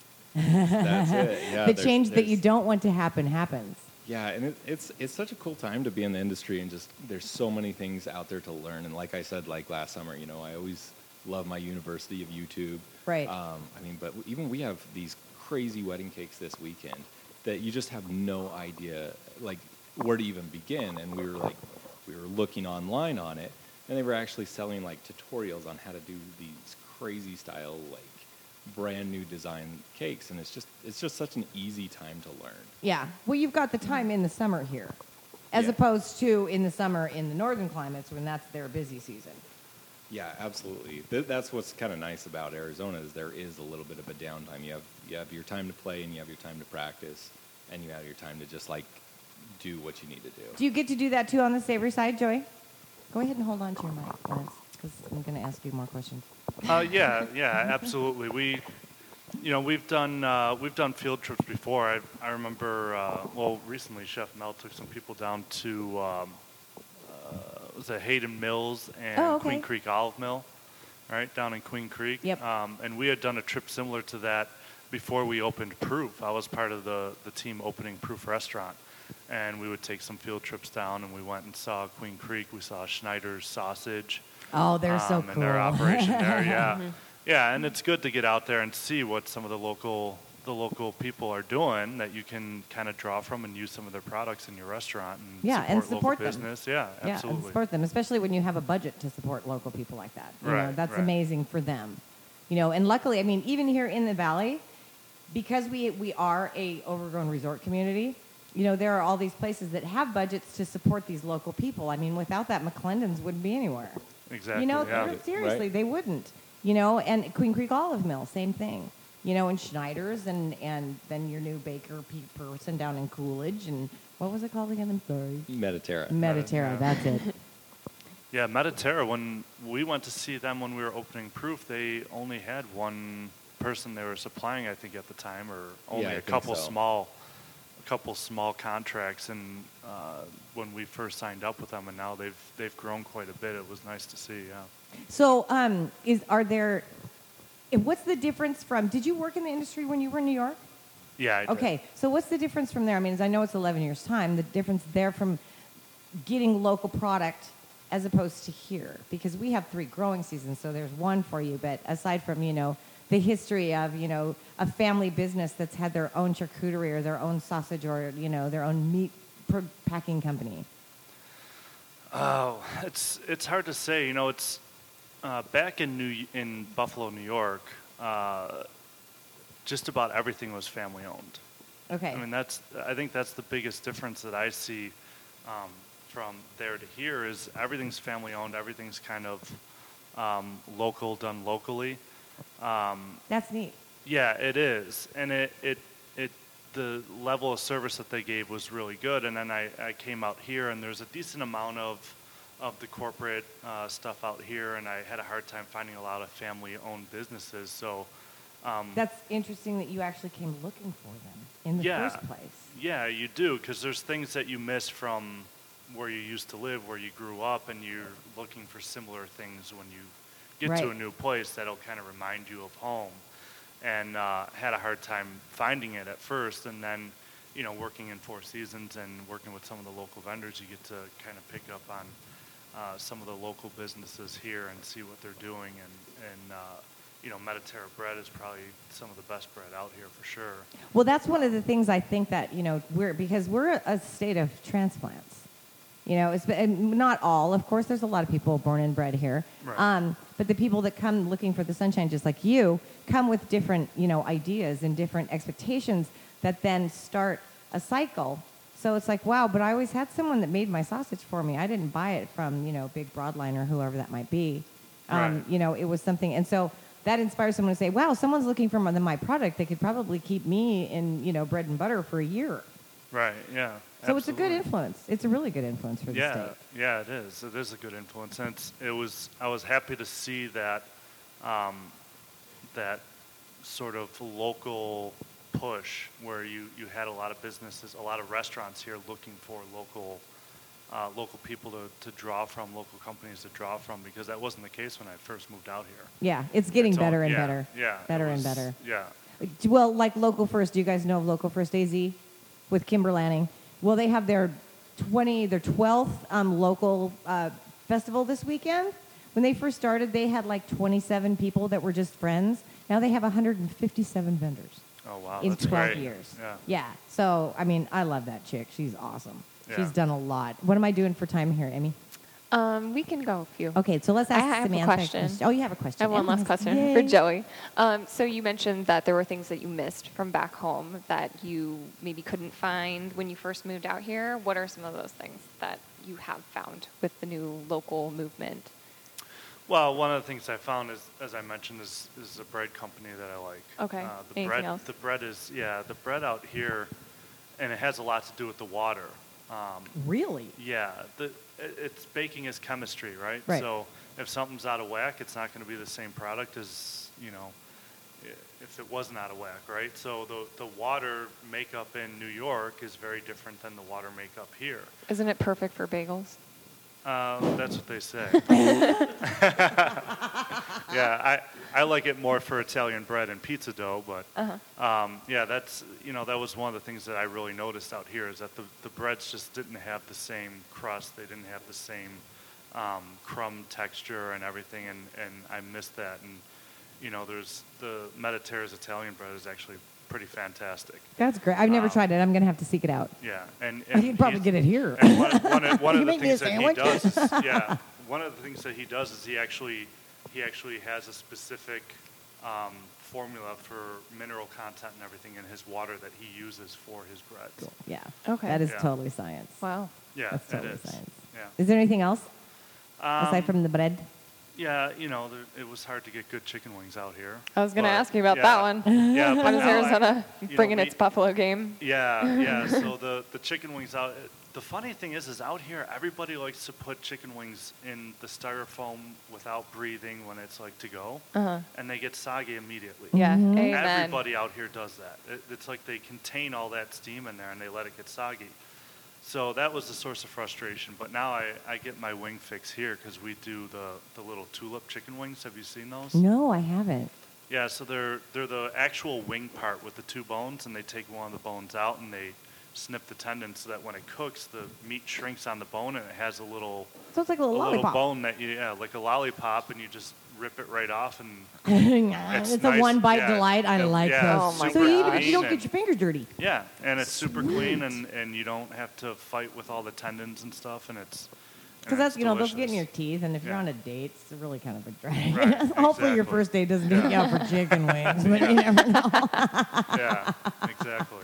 That's it. Yeah, the there's- change that you there's- don't want to happen happens. Yeah, and it, it's it's such a cool time to be in the industry, and just there's so many things out there to learn. And like I said, like last summer, you know, I always love my University of YouTube. Right. Um, I mean, but even we have these crazy wedding cakes this weekend that you just have no idea, like where to even begin. And we were like, we were looking online on it, and they were actually selling like tutorials on how to do these crazy style like brand new design cakes, and it's just it's just such an easy time to learn. Yeah. Well, you've got the time in the summer here, as Yeah. opposed to in the summer in the northern climates when that's their busy season. Yeah, absolutely. Th- that's what's kind of nice about Arizona is there is a little bit of a downtime. You have you have your time to play and you have your time to practice, and you have your time to just like do what you need to do. Do you get to do that too on the savory side, Joey? Go ahead and hold on to your mic, Lance, because I'm going to ask you more questions. Uh, yeah, yeah, absolutely. We, you know, we've done uh, we've done field trips before. I I remember, uh, well, recently Chef Mel took some people down to um, uh, was it Hayden Mills and Oh, okay. Queen Creek Olive Mill, right down in Queen Creek. Yep. Um, and we had done a trip similar to that before we opened Proof. I was part of the the team opening Proof Restaurant. And we would take some field trips down, and we went and saw Queen Creek. We saw Schneider's Sausage. Oh, they're so um, cool. And their operation there, yeah, yeah. And it's good to get out there and see what some of the local the local people are doing that you can kind of draw from and use some of their products in your restaurant and Yeah, support, and support local them. business. Yeah, Yeah, and absolutely. support them, especially when you have a budget to support local people like that. You know, Right, that's right. amazing for them. You know, and luckily, I mean, even here in the valley, because we we are a overgrown resort community, you know, there are all these places that have budgets to support these local people. I mean, without that, McClendon's wouldn't be anywhere. Exactly. You know, yeah. they're- seriously, Right. they wouldn't. You know, and Queen Creek Olive Mill, same thing. You know, and Schneider's, and, and then your new baker pe- person down in Coolidge, and what was it called again? I'm sorry. Mediterra. Mediterra, that's it. Yeah, Mediterra, when we went to see them when we were opening Proof, they only had one person they were supplying, I think, at the time, or only Yeah, I a think couple so. small a couple small contracts. And uh, when we first signed up with them, and now they've they've grown quite a bit. It was nice to see, yeah. So, um, is are there? and What's the difference from? Did you work in the industry when you were in New York? Yeah, I did. Okay, so what's the difference from there? I mean, as I know it's eleven years time. The difference there from getting local product as opposed to here, because we have three growing seasons, so there's one for you. But aside from you know the history of you know a family business that's had their own charcuterie or their own sausage or you know their own meat per- packing company. Oh, it's it's hard to say. You know, it's uh, back in New in Buffalo, New York. Uh, just about everything was family owned. Okay. I mean, that's I think that's the biggest difference that I see um, from there to here is everything's family owned. Everything's kind of um, local, done locally. Um, That's neat. yeah, it is, and it it it the level of service that they gave was really good. And then I, I came out here, and there's a decent amount of of the corporate uh, stuff out here, and I had a hard time finding a lot of family-owned businesses. So um, That's interesting that you actually came looking for them in the Yeah. first place. yeah, you do, because there's things that you miss from where you used to live, where you grew up, and you're looking for similar things when you get to Right. a new place that'll kind of remind you of home. And uh, had a hard time finding it at first, and then, you know, working in Four Seasons and working with some of the local vendors, you get to kind of pick up on uh, some of the local businesses here and see what they're doing. And, and uh, you know, Mediterra bread is probably some of the best bread out here for sure. Well, that's one of the things I think that, you know, we're, because we're a state of transplants. You know, it's, and not all, of course, there's a lot of people born and bred here. Right. Um, but the people that come looking for the sunshine, just like you, come with different, you know, ideas and different expectations that then start a cycle. So it's like, wow, but I always had someone that made my sausage for me. I didn't buy it from, you know, Big Broadline or whoever that might be. Um, Right. You know, it was something. And so that inspires someone to say, wow, someone's looking for my, my product. They could probably keep me in, you know, bread and butter for a year. Right. Yeah. So it's a good absolutely. influence. It's a really good influence for the Yeah, state. yeah, it is. It is a good influence, and it's, it was. I was happy to see that, um, that sort of local push where you, you had a lot of businesses, a lot of restaurants here looking for local, uh, local people to, to draw from, local companies to draw from, because that wasn't the case when I first moved out here. Yeah, it's getting It's all- better and yeah, better. Yeah, it Better and was- better. Yeah. Well, like Local First, do you guys know of Local First A Z with Kimber Lanning? Well, they have their twenty, their twelfth um, local uh, festival this weekend. When they first started, they had like twenty-seven people that were just friends. Now they have one hundred fifty-seven vendors Oh wow, in that's twelve great. years. Yeah. Yeah. So, I mean, I love that chick. She's awesome. Yeah. She's done a lot. What am I doing for time here, Amy? Um, we can go a few. Okay, so let's ask I have a Samantha question. Oh, you have a question. I have one Emma last has- question Yay. for Joey. Um, so you mentioned that there were things that you missed from back home that you maybe couldn't find when you first moved out here. What are some of those things that you have found with the new local movement? Well, one of the things I found is, as I mentioned, is is a bread company that I like. Okay. Uh, the Anything bread, else? the bread is yeah, the bread out here, and it has a lot to do with the water. Um, Really? yeah, the it, it's baking is chemistry, right? Right. So if something's out of whack, it's not going to be the same product as you know, i- if it wasn't out of whack, right? So the the water makeup in New York is very different than the water makeup here. Isn't it perfect for bagels? Um, that's what they say. yeah, I, I like it more for Italian bread and pizza dough, but um, yeah, that's you know that was one of the things that I really noticed out here is that the, the breads just didn't have the same crust, they didn't have the same um, crumb texture and everything, and, and I missed that. And you know, there's the Mediterranean Italian bread is actually pretty fantastic. That's great. I've never Um, tried it. I'm going to have to seek it out. Yeah, and, I and can probably he's- get it here. And one, one, of- one You of the make me a things that he sandwich? does, is, yeah, one of the things that he does is he actually he actually has a specific um, formula for mineral content and everything in his water that he uses for his breads. Yeah. Okay. That is Yeah. totally science. Wow. Yeah, That's it totally is. science. Yeah. Is there anything else aside Um, from the bread? Yeah, you know, there, it was hard to get good chicken wings out here. I was going to but, ask you about yeah, that one. Yeah, but How does now I- Arizona you know, bring in we- its Buffalo game? Yeah, yeah. So the, the chicken wings out. The funny thing is, is out here everybody likes to put chicken wings in the styrofoam without breathing when it's like to go, Uh-huh. and they get soggy immediately. Yeah. Mm-hmm. Amen. Everybody out here does that. It, it's like they contain all that steam in there and they let it get soggy. So that was the source of frustration. But now I, I get my wing fix here because we do the, the little tulip chicken wings. Have you seen those? No, I haven't. Yeah, so they're they're the actual wing part with the two bones, and they take one of the bones out and they snip the tendon so that when it cooks, the meat shrinks on the bone and it has a little So it's like a a little little lollipop. bone that you, yeah, like a lollipop, and you just rip it right off, and it's It's a nice, one bite yeah. delight. I Yeah, like yeah, those. Oh my so you, even, gosh. you don't And- get your fingers dirty. yeah, and it's super clean, and, and you don't have to fight with all the tendons and stuff, and it's Because and that's, it's you know, those get in your delicious. teeth, and if you're Yeah. on a date, it's really kind of a drag. Right, Hopefully your exactly. first date doesn't take you out for chicken wings, but you never know. Yeah, exactly.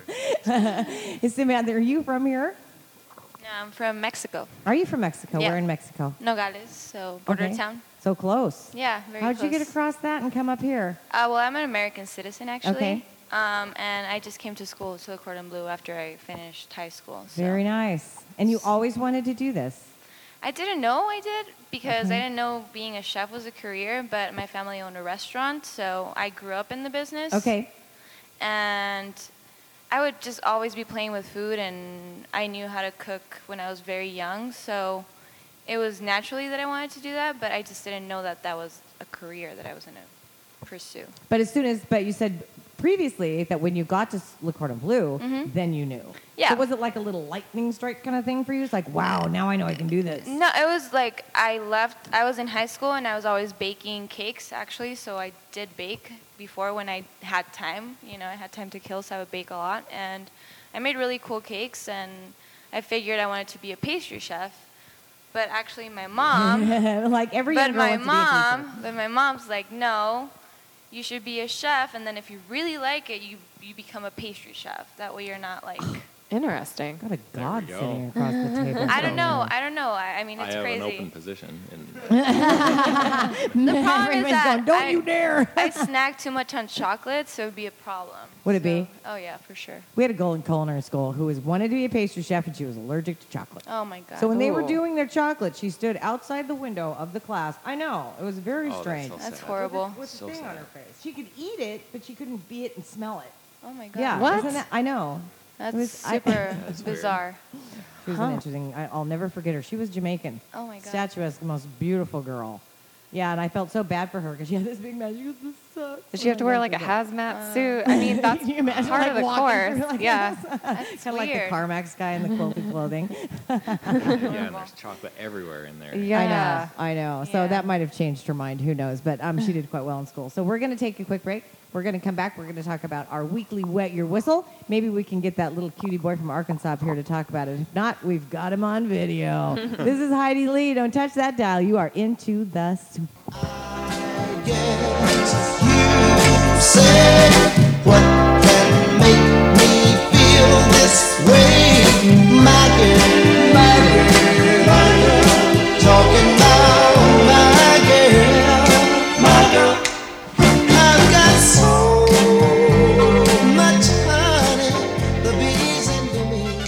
Hey, Samantha, are you from here? No, I'm from Mexico, Are you from Mexico? Yeah. Where in Mexico? Nogales, so border Okay. town. So close. Yeah, very How'd you get close. across that and come up here? Uh, well, I'm an American citizen actually. Okay. Um, and I just came to school to Cordon Bleu after I finished high school. So. Very nice. And you always wanted to do this? I didn't know I did because Okay. I didn't know being a chef was a career, but my family owned a restaurant, so I grew up in the business. Okay. And I would just always be playing with food, and I knew how to cook when I was very young, so it was naturally that I wanted to do that, but I just didn't know that that was a career that I was going to pursue. But as soon as, but you said previously that when you got to Le Cordon Bleu, then you knew. Yeah. So was it like a little lightning strike kind of thing for you? It's like, wow, now I know I can do this. No, it was like I left, I was in high school and I was always baking cakes actually, so I did bake before when I had time. You know, I had time to kill, so I would bake a lot. And I made really cool cakes, and I figured I wanted to be a pastry chef. But actually, my mom, like every but young girl my wants to be a teacher. mom, but my mom's like, no, you should be a chef, and then if you really like it, you you become a pastry chef. That way, you're not like Interesting. Got a god we go. sitting across the table. I don't know. I don't know. I, I mean, I it's have crazy. an open position. And The problem is Everyone's that going, don't I, you dare. I snack too much on chocolate, so it would be a problem. Would it So- be? Oh yeah, for sure. We had a girl in culinary school who was wanted to be a pastry chef, and she was allergic to chocolate. Oh my god. So when they were Ooh. doing their chocolate, she stood outside the window of the class. I know. It was very Oh, that's strange. so That's sad. horrible. With a So thing on sad. her face. She could eat it, but she couldn't be it and smell it. Oh my god. Yeah. What? Isn't that- I know. That's It was- I- super That's weird. bizarre. She was an interesting. I, I'll never forget her. She was Jamaican. Oh my god. Statuesque, the most beautiful girl. Yeah, and I felt so bad for her because she had this big mask. She goes, this sucks. Did she have to wear like a hazmat suit? I mean, that's Can you imagine, part like, of the walking course. through like Yeah. this? That's Kind of like the weird. CarMax guy in the quilted clothing. yeah, and there's chocolate everywhere in there. Yeah. I know, I know. So Yeah. that might have changed her mind. Who knows? But um, she did quite well in school. So we're going to take a quick break. We're going to come back. We're going to talk about our weekly Wet Your Whistle. Maybe we can get that little cutie boy from Arkansas up here to talk about it. If not, we've got him on video. This is Heidi Lee. Don't touch that dial. You are into the soup. You say what can make me feel this way, my girl, my girl, my girl, talking about my girl, my girl. I've got so much honey, the bees into me.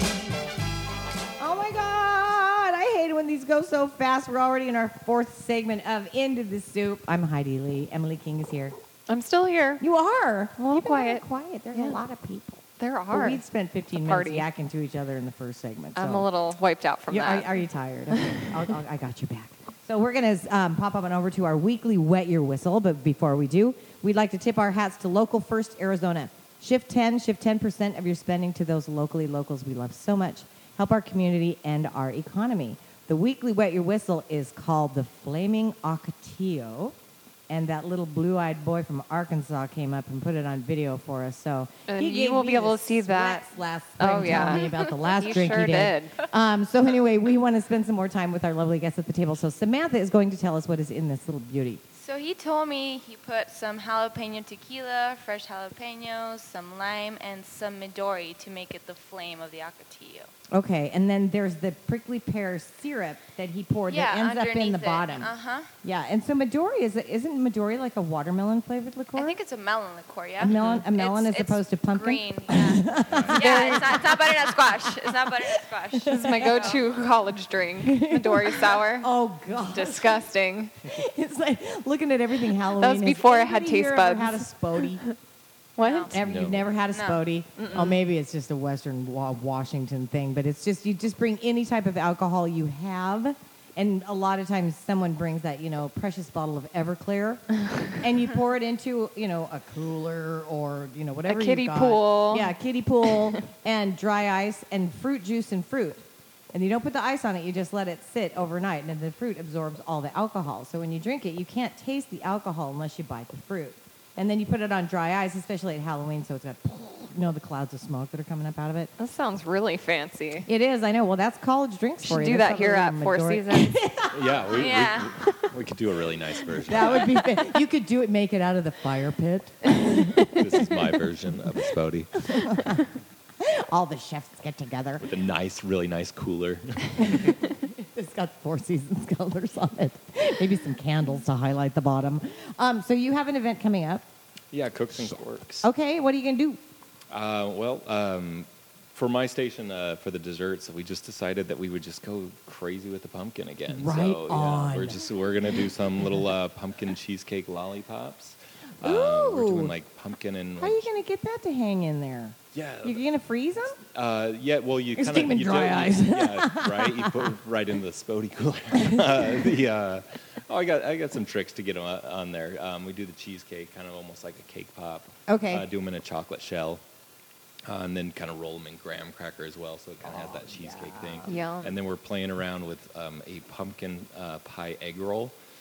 Oh my God! I hate it when these go so fast. We're already in our fourth segment of Into the Soup. I'm Heidi Lee. Emily King is here. I'm still here. You are. A little You've been very quiet. quiet. There's Yeah. a lot of people. There Well, are. we'd spent fifteen A minutes party. yakking to each other in the first segment. I'm so- a little wiped out from You- that. Are, are you tired? Okay. I'll, I'll, I got you back. So we're going to um, pop up and over to our weekly Wet Your Whistle. But before we do, we'd like to tip our hats to Local First Arizona. Shift ten, shift ten percent of your spending to those locally locals we love so much. Help our community and our economy. The weekly Wet Your Whistle is called the Flaming Ocotillo. And that little blue-eyed boy from Arkansas came up and put it on video for us. So And he you gave will me be able the to see that. sweats last spring, Oh, yeah. telling me about the last You drink sure he did. did. Um, so anyway, we want to spend some more time with our lovely guests at the table. So Samantha is going to tell us what is in this little beauty. So he told me he put some jalapeno tequila, fresh jalapenos, some lime, and some Midori to make it the flame of the Ocotillo. Okay, and then there's the prickly pear syrup that he poured yeah, that ends up in underneath the it. bottom. Uh-huh. Yeah, and so Midori, is it, isn't Midori like a watermelon flavored liqueur? I think it's a melon liqueur, yeah? A melon- a melon It's- as opposed to it's pumpkin? green, yeah. yeah, it's not, it's not butternut squash. It's not butternut squash. This is my go-to college drink, Midori sour. Oh, God. Disgusting. It's like looking at everything Halloween. That was Has before I had anybody here taste ever buds. had a Spodie? What? No. Ever, No. You've never had a No. Spodie? Oh, maybe it's just a Western wa- Washington thing, but it's just you just bring any type of alcohol you have, and a lot of times someone brings that you know precious bottle of Everclear, and you pour it into you know a cooler or you know whatever. kiddie you've got. pool. Yeah, kiddie pool, and dry ice and fruit juice and fruit. And you don't put the ice on it, you just let it sit overnight, and then the fruit absorbs all the alcohol. So when you drink it, you can't taste the alcohol unless you bite the fruit. And then you put it on dry ice, especially at Halloween, so it's got, you know, the clouds of smoke that are coming up out of it. That sounds really fancy. It is, I know. Well, that's college drinks for Should you. do That's that here probably at the Four majority- Seasons. Yeah, we, Yeah. We, we could do a really nice version. That would be fa- You could do it, make it out of the fire pit. This is my version of a Spodie All the chefs get together. with a nice, really nice cooler. It's got Four Seasons colors on it. Maybe some candles to highlight the bottom. Um, so you have an event coming up. Yeah, Cooks and Corks. Okay, what are you going to do? Uh, well, um, for my station, uh, for the desserts, we just decided that we would just go crazy with the pumpkin again. Right so, yeah, on. we're just we're gonna do some little uh, pumpkin cheesecake lollipops. Uh, we're Ooh. doing like pumpkin and How are you going to get that to hang in there? yeah. You're going to freeze them? Uh, yeah, well, you You're kind steaming of dry ice. Yeah, right. You put it right into the Spodie cooler. uh, the uh, oh, I got I got some tricks to get them on there. Um, we do the cheesecake, kind of almost like a cake pop. Okay. Uh, do them in a chocolate shell, uh, and then kind of roll them in graham cracker as well, so it kind of has that cheesecake thing. Yum. And then we're playing around with um, a pumpkin uh, pie egg roll.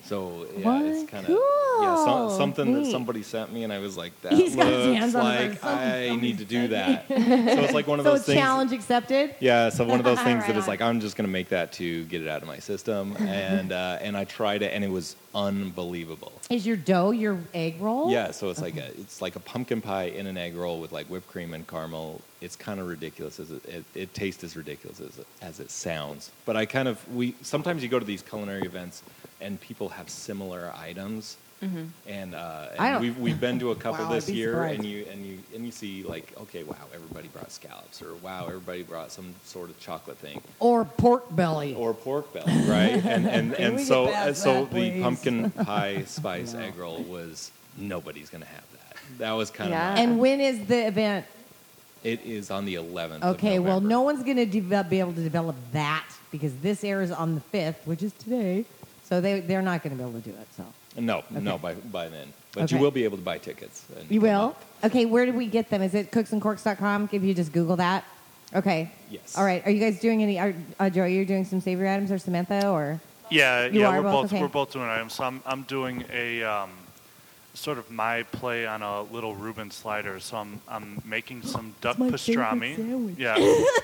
So yeah, What? it's kind of yeah, Cool. so, something that Neat. somebody sent me, and I was like, that He's got his hands looks on it, like something- I need to do that. So it's like one of so those things. challenge accepted. Yeah, so one of those things Right that is on. like I'm just gonna make that to get it out of my system, and uh, and I tried it, and it was unbelievable. Is your dough your egg roll? Yeah, so it's like a it's like a pumpkin pie in an egg roll with like whipped cream and caramel. It's kind of ridiculous as it, it, it tastes as ridiculous as it, as it sounds. But I kind of we sometimes you go to these culinary events and people have similar items. Mm-hmm. And, uh, I and don't- we've we've been to a couple Wow, I'd this be year, surprised. and you and you and you see like, okay, wow, everybody brought scallops, or wow, everybody brought some sort of chocolate thing, Or pork belly. or pork belly, right? And and, Can and we so get past and so that, the please? pumpkin pie spice egg roll was nobody's gonna have that. That was kind Yeah. of And when is the event? it is on the eleventh. Okay, of well, November. no one's going to de- be able to develop that because this airs on the fifth, which is today. So they, they're not going to be able to do it. So No, no, Okay. by by then, but Okay. you will be able to buy tickets. and You come will? up. Okay, where do we get them? Is it cooks and corks dot com? If you just Google that? Okay. Yes. All right. Are you guys doing any, are, uh, Joe, you're doing some savory items or Samantha or? Yeah, You yeah, are we're both? both Okay. we're both doing items. So I'm I'm doing a um, sort of my play on a little Reuben slider. So I'm I'm making some duck my favorite pastrami. sandwich. Yeah.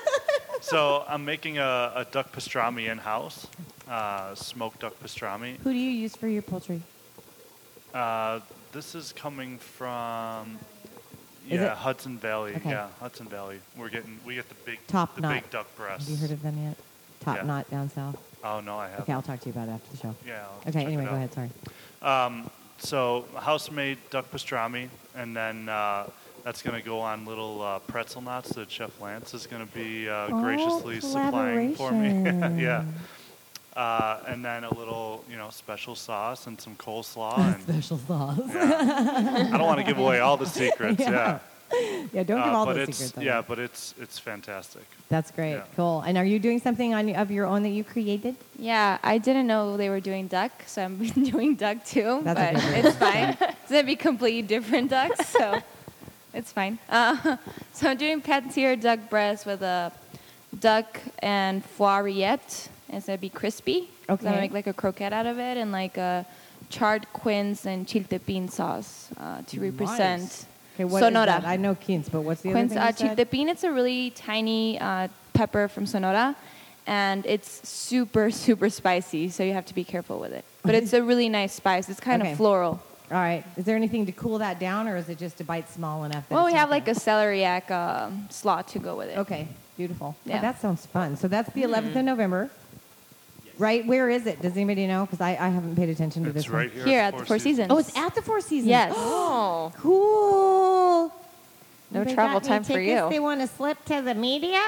So I'm making a, a duck pastrami in house, uh, smoked duck pastrami. Who do you use for your poultry? Uh, this is coming from Is yeah it- Hudson Valley. Okay. Yeah, Hudson Valley. We're getting we get the big Top the Knot. big duck breasts. Have you heard of them yet? Top Yeah. Knot down south. Oh no, I haven't. Okay, I'll talk to you about it after the show. Yeah. I'll Okay, check anyway, it go out. ahead. Sorry. Um, so house-made duck pastrami, and then uh, that's going to go on little uh, pretzel knots that Chef Lance is going to be uh, Oh, graciously supplying for me. collaboration. Yeah. Uh, and then a little, you know, special sauce and some coleslaw. And Special sauce. yeah. I don't want to give away all the secrets. Yeah. Yeah, don't give Uh, all but the it's secrets. away. yeah, but it's it's fantastic. That's great. Yeah. Cool. And are you doing something on of your own that you created? Yeah, I didn't know they were doing duck, so I'm doing duck too. That's but okay. it's fine. It's gonna be completely different ducks, so it's fine. Uh, so I'm doing patear duck breast with a duck and foie rillette. And it's gonna be crispy. So I'm Okay. gonna make like a croquette out of it and like a charred quince and chiltepin sauce uh, to represent. Nice. Okay, what is Sonora. that? I know quince, but what's the other Quince, thing uh, you said? chiltepin, it's a really tiny uh, pepper from Sonora, and it's super, super spicy, so you have to be careful with it. But it's a really nice spice. It's kind Okay. of floral. All right. Is there anything to cool that down, or is it just a bite small enough? That Well, it's we not have like gonna- a celeriac um, slaw to go with it. Okay, beautiful. Yeah. Yeah. that sounds fun. So that's the eleventh of November. Right? Where is it? Does anybody know? Because I, I haven't paid attention to It's this right one. here, Here at the Four Seasons. Oh, it's at the Four Seasons. Yes. Oh, Cool. no They travel got any time for tickets you. They want to slip to the media?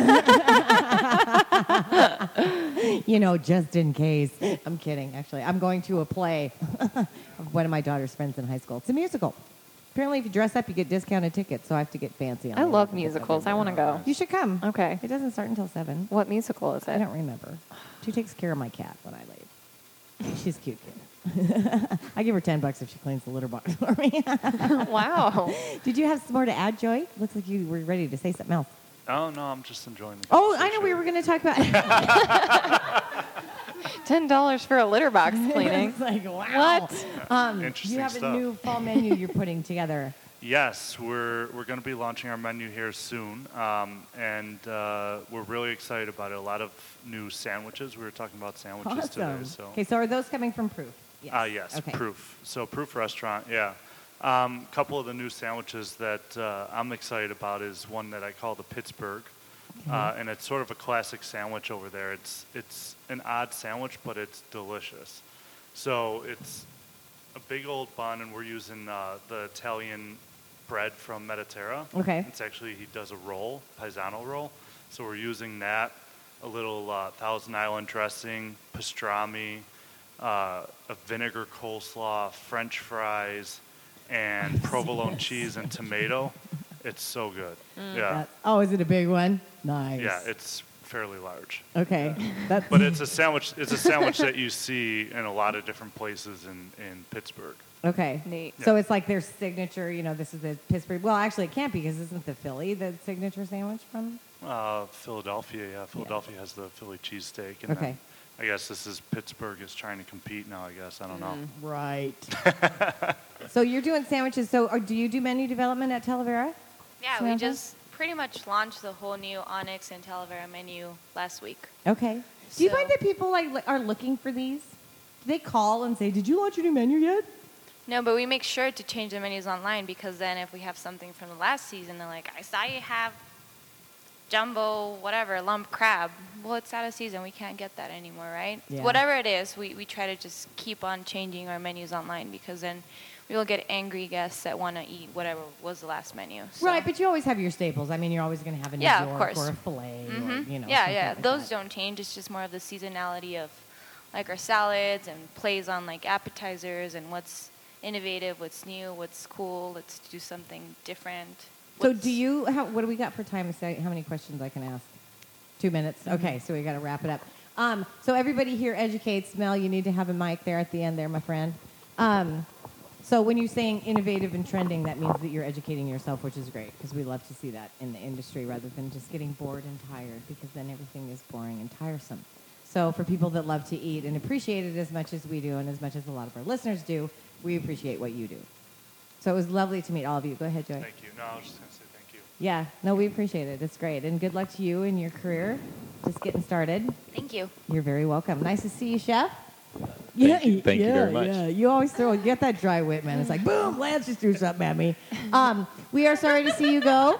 You know, just in case. I'm kidding, actually. I'm going to a play of one of my daughter's friends in high school. It's a musical. Apparently, if you dress up, you get discounted tickets, so I have to get fancy on I the love eleventh of musicals. I November. want to go. You should come. Okay. It doesn't start until seven. What musical is I it? don't remember. She takes care of my cat when I leave. She's cute. cute. I give her ten bucks if she cleans the litter box for me. Wow. Did you have some more to add, Joy? Looks like you were ready to say something else. Oh no, I'm just enjoying the. Oh, I know conversation. we were going to talk about. Ten dollars for a litter box cleaning. It's like wow. What? Um, Interesting you have stuff. a new fall menu you're putting together. Yes, we're we're going to be launching our menu here soon, um, and uh, we're really excited about it. A lot of new sandwiches. We were talking about sandwiches today. Awesome. So, Okay, so are those coming from Proof? Yes. uh, yes, Okay. Proof. So Proof Restaurant, yeah. A um, couple of the new sandwiches that uh, I'm excited about is one that I call the Pittsburgh, uh, and it's sort of a classic sandwich over there. It's it's an odd sandwich, but it's delicious. So it's a big old bun, and we're using uh, the Italian bread from Mediterra. Okay. It's actually, he does a roll, Paisano roll. So we're using that, a little uh, Thousand Island dressing, pastrami, uh, a vinegar coleslaw, French fries, and provolone cheese and tomato. It's so good. Yeah. That- oh, is it a big one? Nice. Yeah, it's fairly large. Okay. That's But it's a sandwich. It's a sandwich that you see in a lot of different places in, in Pittsburgh. okay. Neat. So it's like their signature. You know, this is the Pittsburgh. Well, actually, it can't be because isn't the Philly the signature sandwich from? Uh, Philadelphia, yeah. Philadelphia has the Philly cheesesteak, and Okay. then I guess this is Pittsburgh is trying to compete now. I guess I don't know. Right. So you're doing sandwiches. So or do you do menu development at Talavera? Yeah, Samantha? we just pretty much launched the whole new Onyx and Talavera menu last week. Okay. Do you So- find that people like li- are looking for these? Do they call and say, "Did you launch your new menu yet?" No, but we make sure to change the menus online because then if we have something from the last season, they're like, I saw you have jumbo, whatever, lump crab. Well, it's out of season. We can't get that anymore, right? Yeah. Whatever it is, we, we try to just keep on changing our menus online because then we will get angry guests that want to eat whatever was the last menu. So. Right, but you always have your staples. I mean, you're always going to have a New Yeah, of York course. or a filet Mhm. or, you know. yeah, something yeah. like Those that. don't change. It's just more of the seasonality of like our salads and plays on like appetizers and what's innovative, what's new, what's cool. Let's do something different. So What's- do you, how, what do we got for time? Say how many questions I can ask? Two minutes? Mm-hmm. Okay, so we got to wrap it up. Um, so everybody here educates. Mel, you need to have a mic there at the end there, my friend. Um, so when you're saying innovative and trending, that means that you're educating yourself, which is great, because we love to see that in the industry rather than just getting bored and tired, because then everything is boring and tiresome. So for people that love to eat and appreciate it as much as we do and as much as a lot of our listeners do, we appreciate what you do. So it was lovely to meet all of you. Go ahead, Joy. Thank you. No, I was just gonna say thank you. Yeah, no, we appreciate it. It's great. And good luck to you in your career. Just getting started. Thank you. You're very welcome. Nice to see you, Chef. Thank you- thank you yeah, very much. Yeah, you always throw, get that dry wit, man. It's like, boom, Lance just threw something at me. Um, we are sorry to see you go,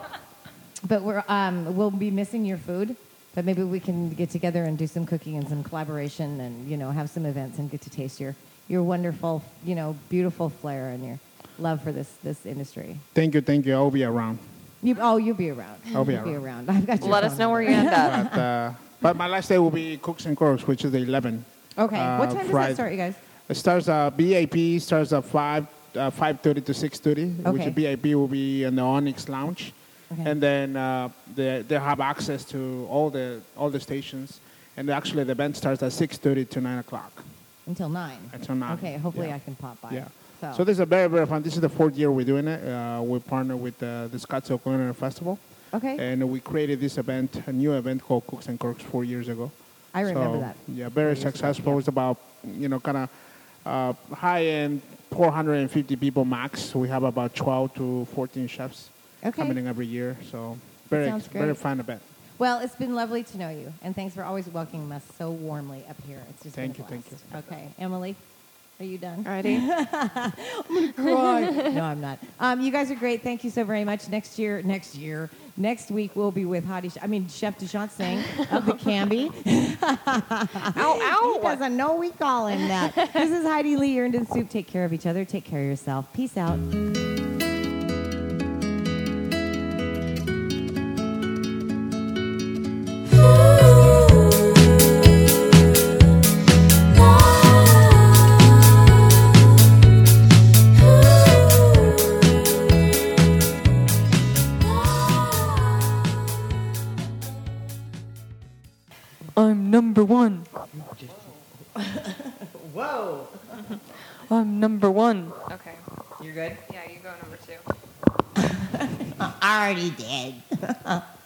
but we're, um, we'll be missing your food. But maybe we can get together and do some cooking and some collaboration and, you know, have some events and get to taste your, your wonderful, you know, beautiful flair and your love for this, this industry. Thank you, thank you. I'll be around. You, oh, you'll be around. I'll be You'll be around. around. I've got your Let us phone know where number. you end up. But, uh, but my last day will be Cooks and Corks, which is the eleventh. Okay. Uh, what time does Friday. that start, you guys? It starts uh, B A P starts at five uh, five thirty to six thirty, which Okay. is B A P will be in the Onyx Lounge, Okay. and then uh, they they have access to all the all the stations, and actually the event starts at six thirty to nine o'clock. Until nine. Until nine. Okay. Hopefully Yeah. I can pop by. Yeah. So, So this is a very very fun. This is the fourth year we're doing it. Uh, we partner with uh, the Scottsdale Culinary Festival, okay. and we created this event, a new event called Cooks and Corks, four years ago. I remember So, that. Yeah, very years ago, successful. yeah. It's about, you know, kind of uh, high-end, four hundred fifty people max. We have about twelve to fourteen chefs Okay. coming in every year. So very, sounds very great. fun event. Well, it's been lovely to know you, and thanks for always welcoming us so warmly up here. It's just Thank been a you, thank blast. Okay, Emily, are you done? Ready? Cry. No, I'm not. Um, you guys are great. Thank you so very much. Next year, next year, next week we'll be with Hadi. I mean, Chef Deshant Singh of the Canby. Ow, ow. He doesn't know we call him that. This is Heidi Lee. You're into the soup. Take care of each other. Take care of yourself. Peace out. I'm number one. Whoa. I'm number one. Okay. You're good? Yeah, you go number two. I already did.